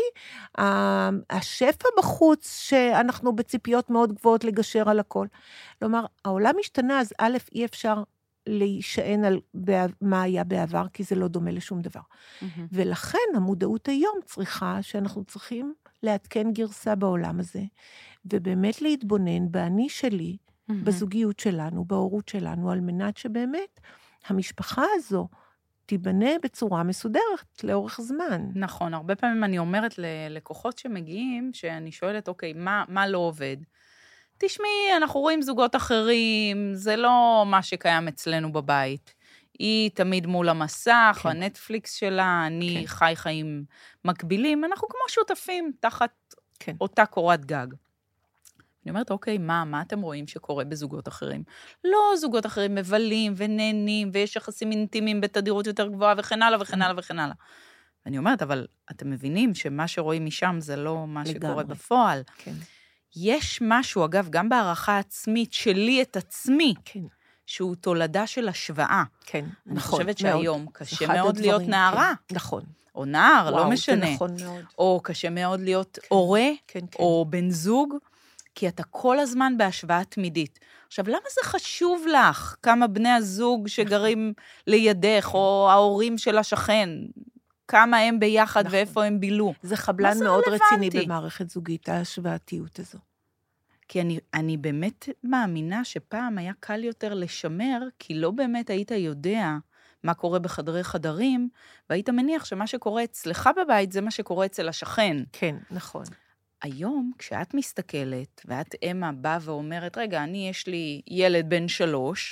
השפע בחוץ, שאנחנו בציפיות מאוד גבוהות לגשר על הכל. כלומר, העולם השתנה, אז א', אי אפשר להישען על מה היה בעבר, כי זה לא דומה לשום דבר. ולכן המודעות היום צריכה שאנחנו צריכים לעדכן גרסה בעולם הזה, ובאמת להתבונן באני שלי, בזוגיות שלנו, בהורות שלנו, על מנת שבאמת המשפחה הזו תיבנה בצורה מסודרת לאורך זמן. נכון, הרבה פעמים אני אומרת ללקוחות שמגיעים, שאני שואלת, אוקיי, מה לא עובד? תשמעי, אנחנו רואים זוגות אחרים, זה לא מה שקיים אצלנו בבית. היא תמיד מול המסך, הנטפליקס שלה, אני חי חיים מקבילים, אנחנו כמו שותפים תחת אותה קורת גג. אני אומרת, אוקיי, מה אתם רואים שקורה בזוגות אחרים? לא, זוגות אחרים מבלים ונהנים, ויש יחסים אינטימיים בתדירות יותר גבוהה, וכן הלאה וכן הלאה וכן הלאה. ואני אומרת, אבל אתם מבינים שמה שרואים משם זה לא מה שקורה בפועל. כן. יש משהו, אגב, גם בערכה עצמית שלי את עצמי, שהוא תולדה של השוואה. כן, נכון. אני חושבת שהיום קשה מאוד להיות נערה. נכון. או נער, לא משנה. זה נכון מאוד. או קשה מאוד להיות הורה, או בן זוג, כי אתה כל הזמן בהשוואה תמידית. עכשיו, למה זה חשוב לך? כמה בני הזוג שגרים לידך, או ההורים של השכן, כמה הם ביחד ואיפה הם בילו. זה חבלן מאוד רציני במערכת זוגית, ההשוואתיות הזו. כי אני באמת מאמינה שפעם היה קל יותר לשמר, כי לא באמת היית יודע מה קורה בחדרי חדרים, והיית מניח שמה שקורה אצלך בבית זה מה שקורה אצל השכן. כן, נכון. היום, כשאת מסתכלת, ואת אמא באה ואומרת, רגע, יש לי ילד בן 3,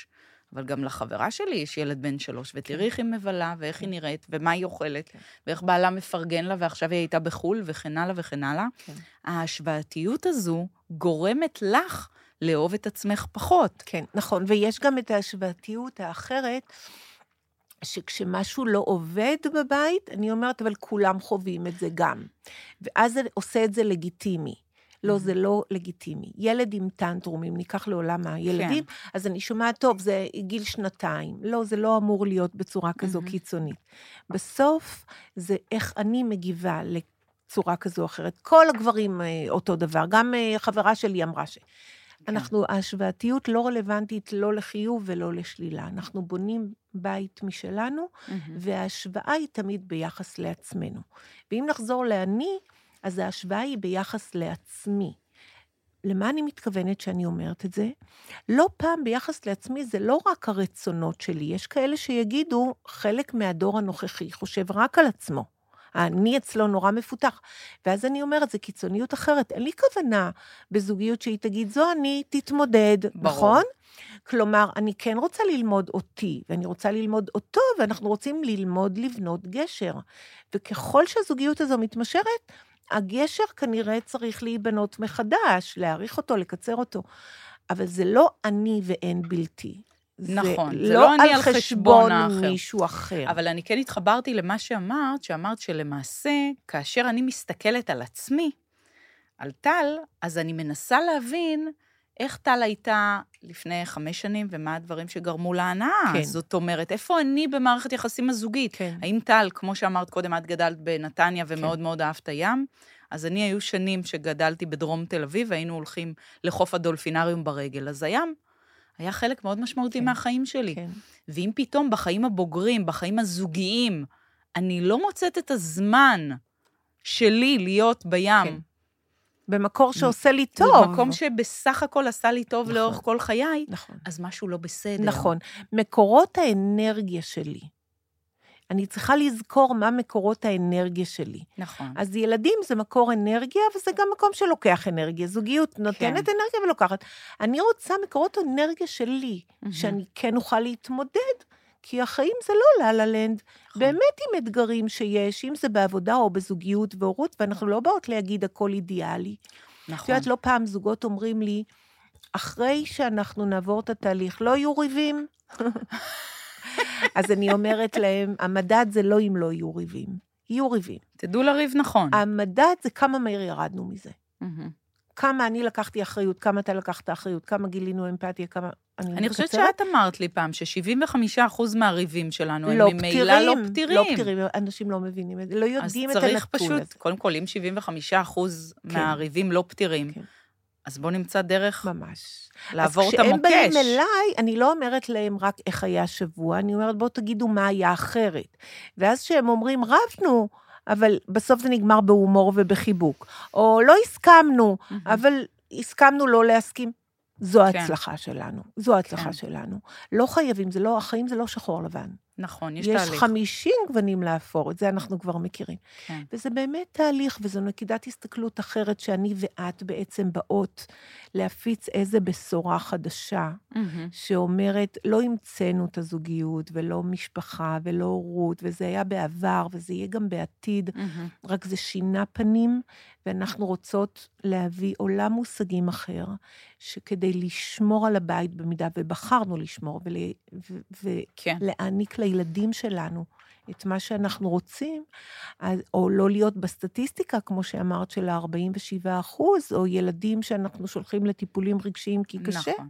אבל גם לחברה שלי יש ילד בן 3, ותראי איך היא מבלה, ואיך היא נראית, ומה היא אוכלת, ואיך בעלה מפרגן לה, ועכשיו היא הייתה בחול, וכן הלאה וכן הלאה. ההשוואתיות הזו גורמת לך לאהוב את עצמך פחות. כן, נכון, ויש גם את ההשוואתיות האחרת, שכשמשהו לא עובד בבית, אני אומרת, אבל כולם חווים את זה גם. ואז זה עושה את זה לגיטימי. לא, זה לא לגיטימי. ילד עם טנטרומים, ניקח לעולם הילדים, אז אני שומעת, טוב, זה גיל 2. לא, זה לא אמור להיות בצורה כזו קיצונית. בסוף, זה איך אני מגיבה לצורה כזו או אחרת. כל הגברים אותו דבר. גם חברה שלי אמרה ההשוואתיות לא רלוונטית לא לחיוב ולא לשלילה. אנחנו בונים בית משלנו, וההשוואה היא תמיד ביחס לעצמנו. ואם נחזור לעני, אז ההשוואה היא ביחס לעצמי. למה אני מתכוונת שאני אומרת את זה? לא פעם ביחס לעצמי זה לא רק הרצונות שלי, יש כאלה שיגידו, חלק מהדור הנוכחי חושב רק על עצמו. אני אצלו נורא מפותח. ואז אני אומרת, זה קיצוניות אחרת. אין לי כוונה בזוגיות שהיא תגיד, זו אני תתמודד, נכון? כלומר, אני כן רוצה ללמוד אותי, ואני רוצה ללמוד אותו, ואנחנו רוצים ללמוד לבנות גשר. וככל שהזוגיות הזו מתמשכת, הגשר כנראה צריך להיבנות מחדש, להאריך אותו, לקצר אותו. אבל זה לא אני ואין בלתי. נכון, זה לא אני על חשבון האחר. מישהו אחר. אבל אני כן התחברתי למה שאמרת שלמעשה, כאשר אני מסתכלת על עצמי, על טל, אז אני מנסה להבין איך טל הייתה לפני 5 שנים, ומה הדברים שגרמו להנאה. כן. זאת אומרת, איפה אני במערכת יחסים הזוגית? כן. האם טל, כמו שאמרת קודם, את גדלת בנתניה, ומאוד מאוד אהבת הים, אז אני היו שנים שגדלתי בדרום תל אביב, והיינו הולכים לחוף הדולפינריום ברגל, אז הים היה חלק מאוד משמעותי מהחיים שלי. כן. ואם פתאום בחיים הבוגרים, בחיים הזוגיים, אני לא מוצאת את הזמן שלי להיות בים. כן. במקור שעושה לי טוב. במקום שבסך הכל עשה לי טוב לאורך כל חיי, אז משהו לא בסדר. נכון. מקורות האנרגיה שלי. אני צריכה לזכור מה מקורות האנרגיה שלי. נכון. אז ילדים זה מקור אנרגיה, וזה גם מקום שלוקח אנרגיה. זוגיות נותנת אנרגיה ולוקחת. אני רוצה מקורות אנרגיה שלי, שאני כן אוכל להתמודד, כי החיים זה לא לה-לה-לנד. באמת עם אתגרים שיש, אם זה בעבודה או בזוגיות והורות, ואנחנו לא באות להגיד הכל אידיאלי. נכון. יודעת, לא פעם זוגות אומרים לי, אחרי שאנחנו נעבור את התהליך, לא יהיו ריבים. אז אני אומרת להם, המדד זה לא אם לא יהיו ריבים, יהיו ריבים. תדעו לריב נכון. המדד זה כמה מהר ירדנו מזה. כמה אני לקחתי אחריות, כמה אתה לקחת אחריות, כמה גילינו אמפתיה, כמה... אני חושבת שאת אמרת לי פעם, ש75% מהריבים שלנו הם ממילא לא פתירים. לא פתירים, אנשים לא מבינים את זה, לא יודעים את הנתון הזה. אז צריך פשוט, קודם כל, אם 75% מהריבים לא פתירים, אז בואו נמצא דרך ממש. לעבור את המוקש. אז כשהם באים אליי, אני לא אומרת להם רק איך היה שבוע, אני אומרת בואו תגידו מה היה אחרת. ואז שהם אומרים רבנו, אבל בסוף זה נגמר בהומור ובחיבוק. או לא הסכמנו, אבל הסכמנו לא להסכים. זו ההצלחה שלנו. זו ההצלחה שלנו. לא חייבים, החיים זה לא שחור לבן. נכון, יש תהליך. יש 50 גוונים להפור, את זה אנחנו כבר מכירים. כן. וזה באמת תהליך, וזו נקידת הסתכלות אחרת, שאני ואת בעצם באות להפיץ איזה בשורה חדשה, שאומרת, לא המצאנו את הזוגיות, ולא משפחה, ולא הורות, וזה היה בעבר, וזה יהיה גם בעתיד, רק זה שינה פנים, ואנחנו רוצות להביא עולם מושגים אחר, שכדי לשמור על הבית במידה, ובחרנו לשמור, ולהעניק לילדים שלנו את מה שאנחנו רוצים, או לא להיות בסטטיסטיקה, כמו שאמרת, של 47%, או ילדים שאנחנו שולחים לטיפולים רגשיים כי קשה. נכון.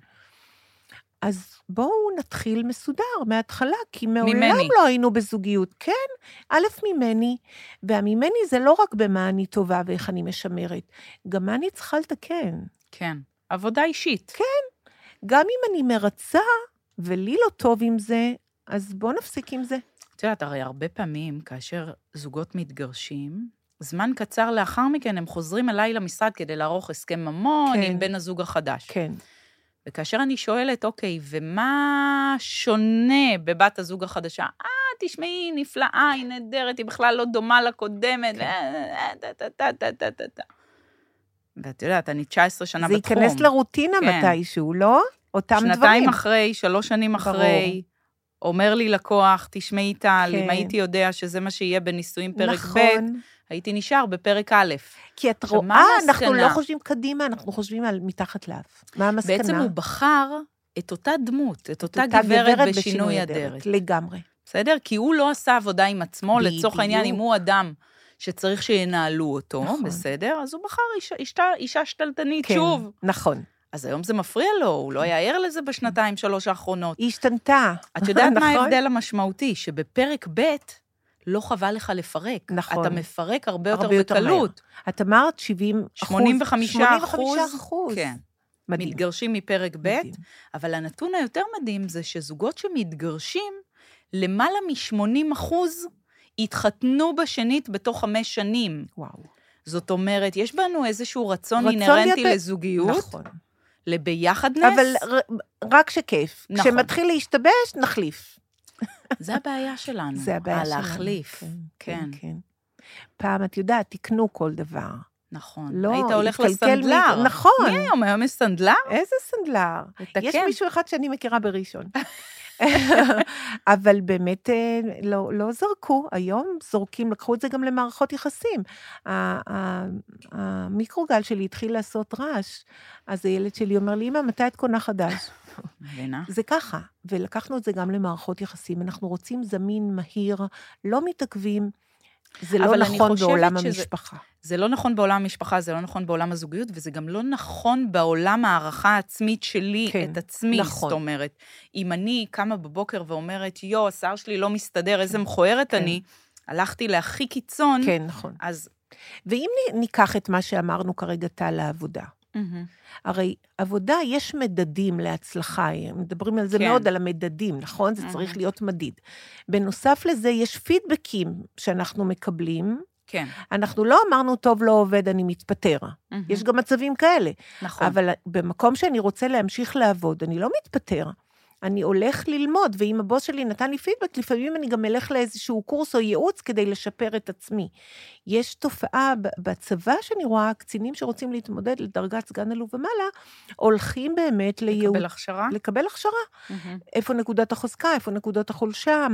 אז בואו נתחיל מסודר מההתחלה, כי מעולם לא היינו בזוגיות. כן, א' ממני, והממני זה לא רק במה אני טובה ואיך אני משמרת, גם מה אני צריכה לתקן. כן, עבודה אישית. כן, גם אם אני מרצה, ולי לא טוב עם זה, אז בואו נפסיק עם זה. את יודעת, הרי הרבה פעמים, כאשר זוגות מתגרשים, זמן קצר לאחר מכן, הם חוזרים אליי למשרד כדי לערוך הסכם ממון עם בן הזוג החדש. כן. וכאשר אני שואלת, אוקיי, ומה שונה בבת הזוג החדשה? תשמעי, נפלאה, היא נהדרת, היא בכלל לא דומה לקודמת. ואת יודעת, אני 19 שנה בתחום. זה ייכנס לרוטינה מתישהו, לא? אותם דברים. שנתיים אחרי, 3 שנים אחרי, אומר לי לקוח, תשמעי טל, אם הייתי יודע שזה מה שיהיה בניסויים פרק ב', הייתי נשאר בפרק א'. כי את רואה, אנחנו לא חושבים קדימה, אנחנו חושבים על מתחת לאף. מה המסקנה? בעצם הוא בחר את אותה דמות, את אותה גברת בשינוי אדרת. לגמרי. בסדר? כי הוא לא עשה עבודה עם עצמו, לצורך העניין, אם הוא אדם שצריך שינהלו אותו, בסדר? אז הוא בחר אישה שתלטנית שוב. נכון. אז היום זה מפריע לו, הוא לא היה ער לזה בשנתיים, 3 האחרונות. היא השתנתה. את יודעת מה ההבדל המשמעותי? שבפרק ב' לא חבל לך לפרק. נכון. אתה מפרק הרבה יותר בקלות. את אמרת 85%. כן. מדהים. מתגרשים מפרק ב', אבל הנתון היותר מדהים זה שזוגות שמתגרשים, למעלה מ-80% התחתנו בשנית בתוך 5 שנים. וואו. זאת אומרת, יש בנו איזשהו רצון אינרנטי לזוגיות, נכון. לביחדנס. אבל רק שכיף. נכון. כשמתחיל להשתבש, נחליף. זה הבעיה שלנו. זה הבעיה שלנו. להחליף. כן. פעם, את יודעת, תקנו כל דבר. נכון. לא, היית הולך לסנדלר. נכון. מי היום יש סנדלר? איזה סנדלר? יש מישהו אחד שאני מכירה בראשון. אבל באמת לא זרקו, היום זורקים, לקחו את זה גם למערכות יחסים. המיקרוגל שלי התחיל לעשות רעש, אז הילד שלי אומר לי, אמא, מתי את קונה חדש? זה ככה, ולקחנו את זה גם למערכות יחסים, אנחנו רוצים זמין, מהיר, לא מתעכבים, זה לא נכון בעולם המשפחה. זה לא נכון בעולם המשפחה, זה לא נכון בעולם הזוגיות, וזה גם לא נכון בעולם הערכה העצמית שלי, את עצמי, זאת אומרת. אם אני קמה בבוקר ואומרת, השיער שלי לא מסתדר, איזה מכוערת אני, הלכתי להכי קיצון. כן, נכון. אז... ואם ניקח את מה שאמרנו כרגע על העבודה, הרי עבודה, יש מדדים להצלחה, מדברים על זה מאוד, על המדדים, נכון? זה צריך להיות מדיד. בנוסף לזה, יש פידבקים שאנחנו מקבלים, כן. אנחנו לא אמרנו, טוב, לא עובד, אני מתפטר. יש גם מצבים כאלה. נכון. אבל במקום שאני רוצה להמשיך לעבוד, אני לא מתפטר. אני הולך ללמוד, ואם הבוס שלי נתן לי פידבק, לפעמים אני גם אלך לאיזשהו קורס או ייעוץ כדי לשפר את עצמי. יש תופעה בצבא שאני רואה, קצינים שרוצים להתמודד לדרגת סגן אלוף ומעלה, הולכים באמת לייעוץ. לקבל הכשרה? לקבל הכשרה. איפה נקודת החוזקה, איפה נקודת החולשה,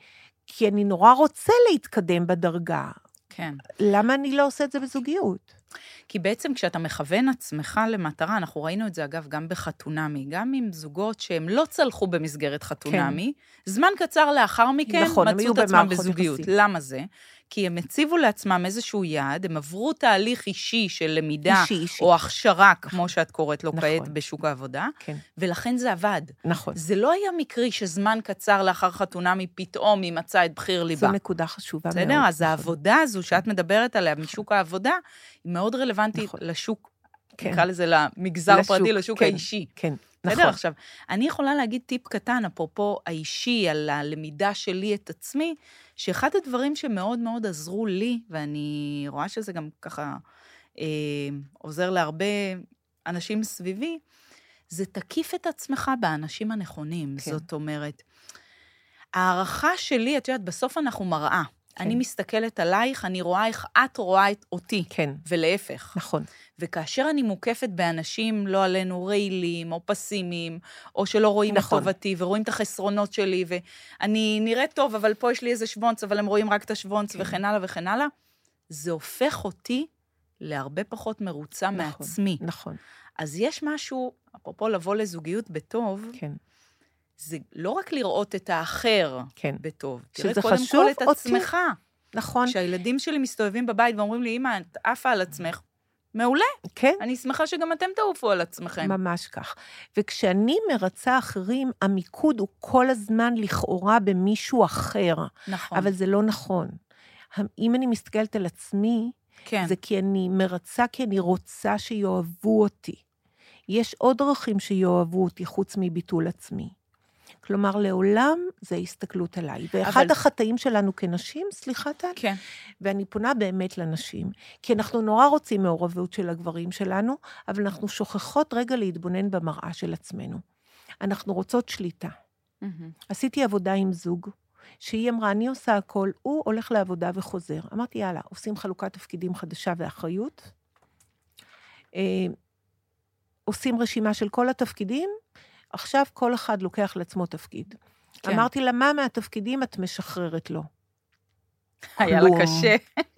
כי אני נורא רוצה להתקדם בדרגה. כן. למה אני לא עושה את זה בזוגיות? כי בעצם כשאתה מכוון עצמך למטרה, אנחנו ראינו את זה אגב גם בחתונמי, גם עם זוגות שהם לא צלחו במסגרת חתונמי, זמן קצר לאחר מכן מצאו את עצמם בזוגיות. למה זה? כי הם הציבו לעצמם איזשהו יעד, הם עברו תהליך אישי של למידה, או הכשרה, כמו שאת קוראת לו כעת בשוק העבודה, ולכן זה עבד. נכון. זה לא היה מקרי שזמן קצר לאחר חתונמי פתאום היא מצאה את בחיר ליבה. זו נקודה חשובה מאוד. בסדר? אז העבודה הזו שאת מדברת עליה משוק העבודה, היא מאוד רלוונטית לשוק, נקרא לזה למגזר פרטי, לשוק האישי. כן. בסדר, עכשיו, אני יכולה להגיד טיפ קטן, אפרופו האישי, על הלמידה שלי את עצמי, שאחד הדברים שמאוד מאוד עזרו לי, ואני רואה שזה גם ככה עוזר להרבה אנשים סביבי, זה תקיף את עצמך באנשים הנכונים. כן. זאת אומרת, הערכה שלי, את יודעת, בסוף אנחנו מראה. כן. אני מסתכלת עלייך, אני רואה איך את רואה אותי. כן. ולהפך. נכון. וכאשר אני מוקפת באנשים, לא עלינו רעילים, או פסימיים, או שלא רואים את טובתי, ורואים את החסרונות שלי, ואני נראית טוב, אבל פה יש לי איזה שבונץ, אבל הם רואים רק את השבונץ, וכן הלאה וכן הלאה, זה הופך אותי להרבה פחות מרוצה מעצמי. נכון. אז יש משהו, אפרופו לבוא לזוגיות בטוב, כן. זה לא רק לראות את האחר בטוב, תראה שזה קודם חשוב כל את עצמך. נכון. כשהילדים שלי מסתובבים בבית ואומרים לי, אמא, את עפה על עצמך, מעולה. כן. אני שמחה שגם אתם תעופו על עצמכם. ממש כך. וכשאני מרצה אחרים, המיקוד הוא כל הזמן לכאורה במישהו אחר. נכון. אבל זה לא נכון. אם אני מסתכלת על עצמי, כן. זה כי אני מרצה, כי אני רוצה שיאהבו אותי. יש עוד דרכים שיאהבו אותי חוץ מביטול עצמי. כלומר, לעולם זה הסתכלות עליי. ואחד החטאים שלנו כנשים, סליחה טל, כן. ואני פונה באמת לנשים, כי אנחנו נורא רוצים מעורבות של הגברים שלנו, אבל אנחנו שוכחות רגע להתבונן במראה של עצמנו. אנחנו רוצות שליטה. עשיתי עבודה עם זוג, שהיא אמרה, אני עושה הכל, הוא הולך לעבודה וחוזר. אמרתי, יאללה, עושים חלוקת תפקידים חדשה ואחריות, עושים רשימה של כל התפקידים, עכשיו כל אחד לוקח לעצמו תפקיד. כן. אמרתי לה, מה מהתפקידים את משחררת לו? היה לה קשה.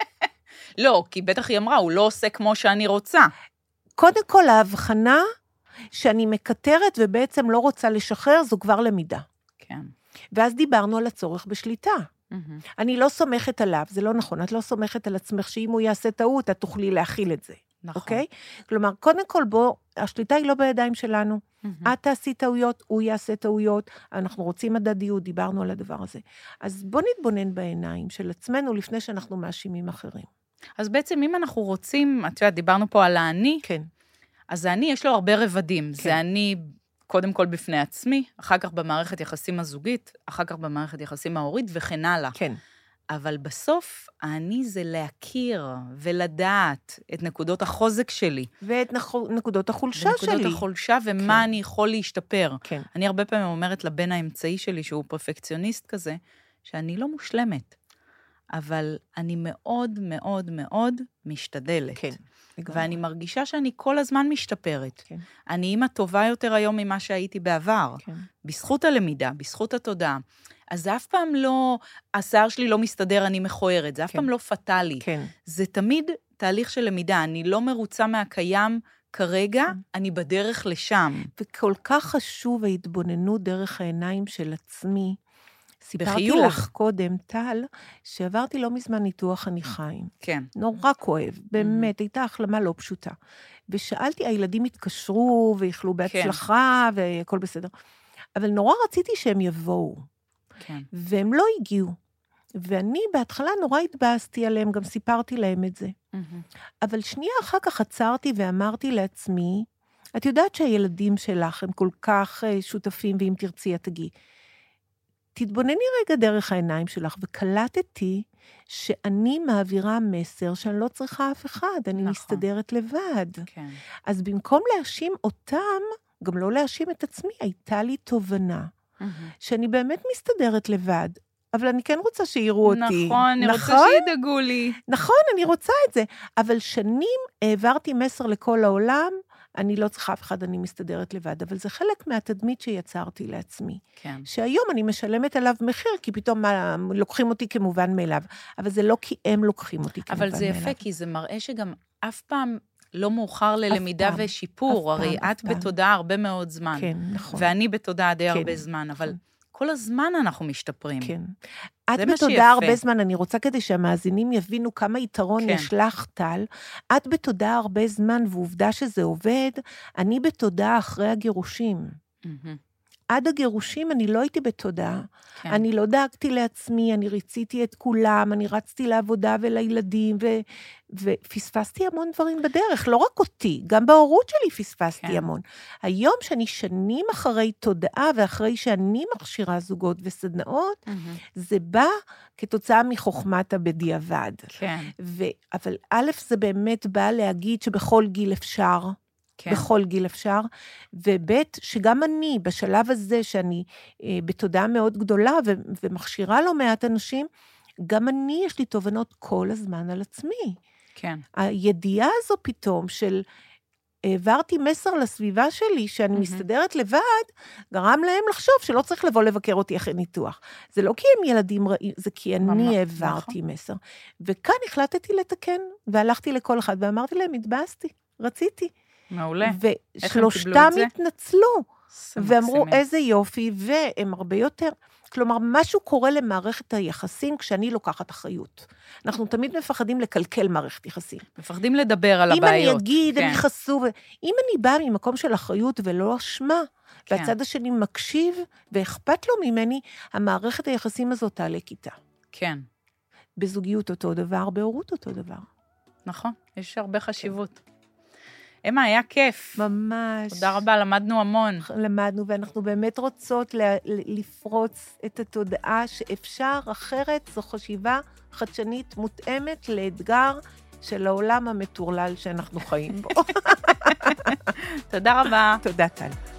לא, כי בטח היא אמרה, הוא לא עושה כמו שאני רוצה. קודם כל, ההבחנה שאני מקטרת ובעצם לא רוצה לשחרר, זו כבר למידה. כן. ואז דיברנו על הצורך בשליטה. אני לא סומכת עליו, זה לא נכון, את לא סומכת על עצמך שאם הוא יעשה טעות, את תוכלי להכיל את זה. נכון. אוקיי? כלומר, קודם כל השליטה היא לא בידיים שלנו. את תעשי טעויות, הוא יעשה טעויות, אנחנו רוצים הדדיות, דיברנו על הדבר הזה. אז בוא נתבונן בעיניים של עצמנו לפני שאנחנו מאשימים אחרים. אז בעצם אם אנחנו רוצים, את יודעת, דיברנו פה על האני, כן. אז האני יש לו הרבה רבדים. כן. זה אני קודם כל בפני עצמי, אחר כך במערכת יחסים הזוגית, אחר כך במערכת יחסים ההורית וכן הלאה. כן. אבל בסוף, האני זה להכיר ולדעת את נקודות החוזק שלי. ואת נקודות החולשה שלי. ונקודות החולשה ומה כן. אני יכול להשתפר. כן. אני הרבה פעמים אומרת לבן האמצעי שלי, שהוא פרפקציוניסט כזה, שאני לא מושלמת, אבל אני מאוד מאוד מאוד משתדלת. כן. ואני מרגישה שאני כל הזמן משתפרת. כן. אני אימא טובה יותר היום ממה שהייתי בעבר. כן. בזכות הלמידה, בזכות התודעה. אז זה אף פעם לא, השיער שלי לא מסתדר, אני מכוערת, זה אף פעם לא פטלי. כן. זה תמיד תהליך של למידה, אני לא מרוצה מהקיים כרגע, אני בדרך לשם. וכל כך חשוב ההתבוננות דרך העיניים של עצמי. סיפרתי בחיוב. לך קודם, טל, שעברתי לא מזמן ניתוח חניכיים. כן. נורא כואב, באמת, הייתה החלמה לא פשוטה. ושאלתי, הילדים התקשרו ויכלו בהצלחה, והכל בסדר. אבל נורא רציתי שהם יבואו. כן. והם לא הגיעו. ואני בהתחלה נורא התבאסתי עליהם, גם סיפרתי להם את זה. אבל שנייה אחר כך עצרתי ואמרתי לעצמי, את יודעת שהילדים שלך הם כל כך שותפים, ואם תרצי את תגיעי. תתבונני רגע דרך העיניים שלך, וקלטתי שאני מעבירה מסר שאני לא צריכה אף אחד, אני מסתדרת לבד. כן. אז במקום להאשים אותם, גם לא להאשים את עצמי, הייתה לי תובנה, שאני באמת מסתדרת לבד, אבל אני כן רוצה שיראו אותי. נכון, אני רוצה שידאגו לי. נכון, אני רוצה את זה, אבל שנים העברתי מסר לכל העולם, אני לא צריכה אף אחד, אני מסתדרת לבד, אבל זה חלק מהתדמית שיצרתי לעצמי. כן. שהיום אני משלמת עליו מחיר, כי פתאום לוקחים אותי כמובן מאליו, אבל זה לא כי הם לוקחים אותי כמובן מאליו. אבל זה יפה, כי זה מראה שגם אף פעם לא מאוחר ללמידה ושיפור, הרי את בתודעה הרבה מאוד זמן. כן, נכון. ואני בתודעה די הרבה זמן, אבל כל הזמן אנחנו משתפרים. כן. את בתודעה הרבה זמן, אני רוצה כדי שהמאזינים יבינו כמה יתרון יש לך, טל. את בתודעה הרבה זמן, ועובדה שזה עובד, אני בתודעה אחרי הגירושים. עד הגירושים אני לא הייתי בתודעה. אני לא דאגתי לעצמי, אני ריציתי את כולם, אני רצתי לעבודה ולילדים, ופספסתי המון דברים בדרך, לא רק אותי, גם בהורות שלי פספסתי המון. היום שאני שנים אחרי תודעה, ואחרי שאני מכשירה זוגות וסדנאות, זה בא כתוצאה מחוכמת הבדיעבד. אבל א', זה באמת בא להגיד שבכל גיל אפשר, בכל גיל אפשר, ובית שגם אני, בשלב הזה שאני בתודעה מאוד גדולה, ומכשירה לא מעט אנשים, גם אני יש לי תובנות כל הזמן על עצמי. כן. הידיעה הזו פתאום של, העברתי מסר לסביבה שלי, שאני מסתדרת לבד, גרם להם לחשוב שלא צריך לבוא לבקר אותי אחרי ניתוח. זה לא כי הם ילדים רעים, זה כי אני העברתי מסר. וכאן החלטתי לתקן, והלכתי לכל אחד, ואמרתי להם, התבאסתי, רציתי. מעולה. ושלושתם התנצלו, ואמרו איזה יופי, והם הרבה יותר. כלומר, משהו קורה למערכת היחסים כשאני לוקחת אחריות. אנחנו תמיד מפחדים לקלקל מערכת יחסים. מפחדים לדבר על הבעיות. אם אני אגיד, הם יחסו, אם אני באה ממקום של אחריות ולא אשמה, והצד השני מקשיב ואכפת לו ממני, המערכת היחסים הזאת תעלה כיתה. כן. בזוגיות אותו דבר, בהורות אותו דבר. נכון, יש הרבה חשיבות. אמה, היה כיף. ממש. תודה רבה, למדנו המון. למדנו, ואנחנו באמת רוצות לפרוץ את התודעה שאפשר, אחרת זו חשיבה חדשנית מותאמת לאתגר של העולם המטורלל שאנחנו חיים בו. תודה רבה. תודה, טל.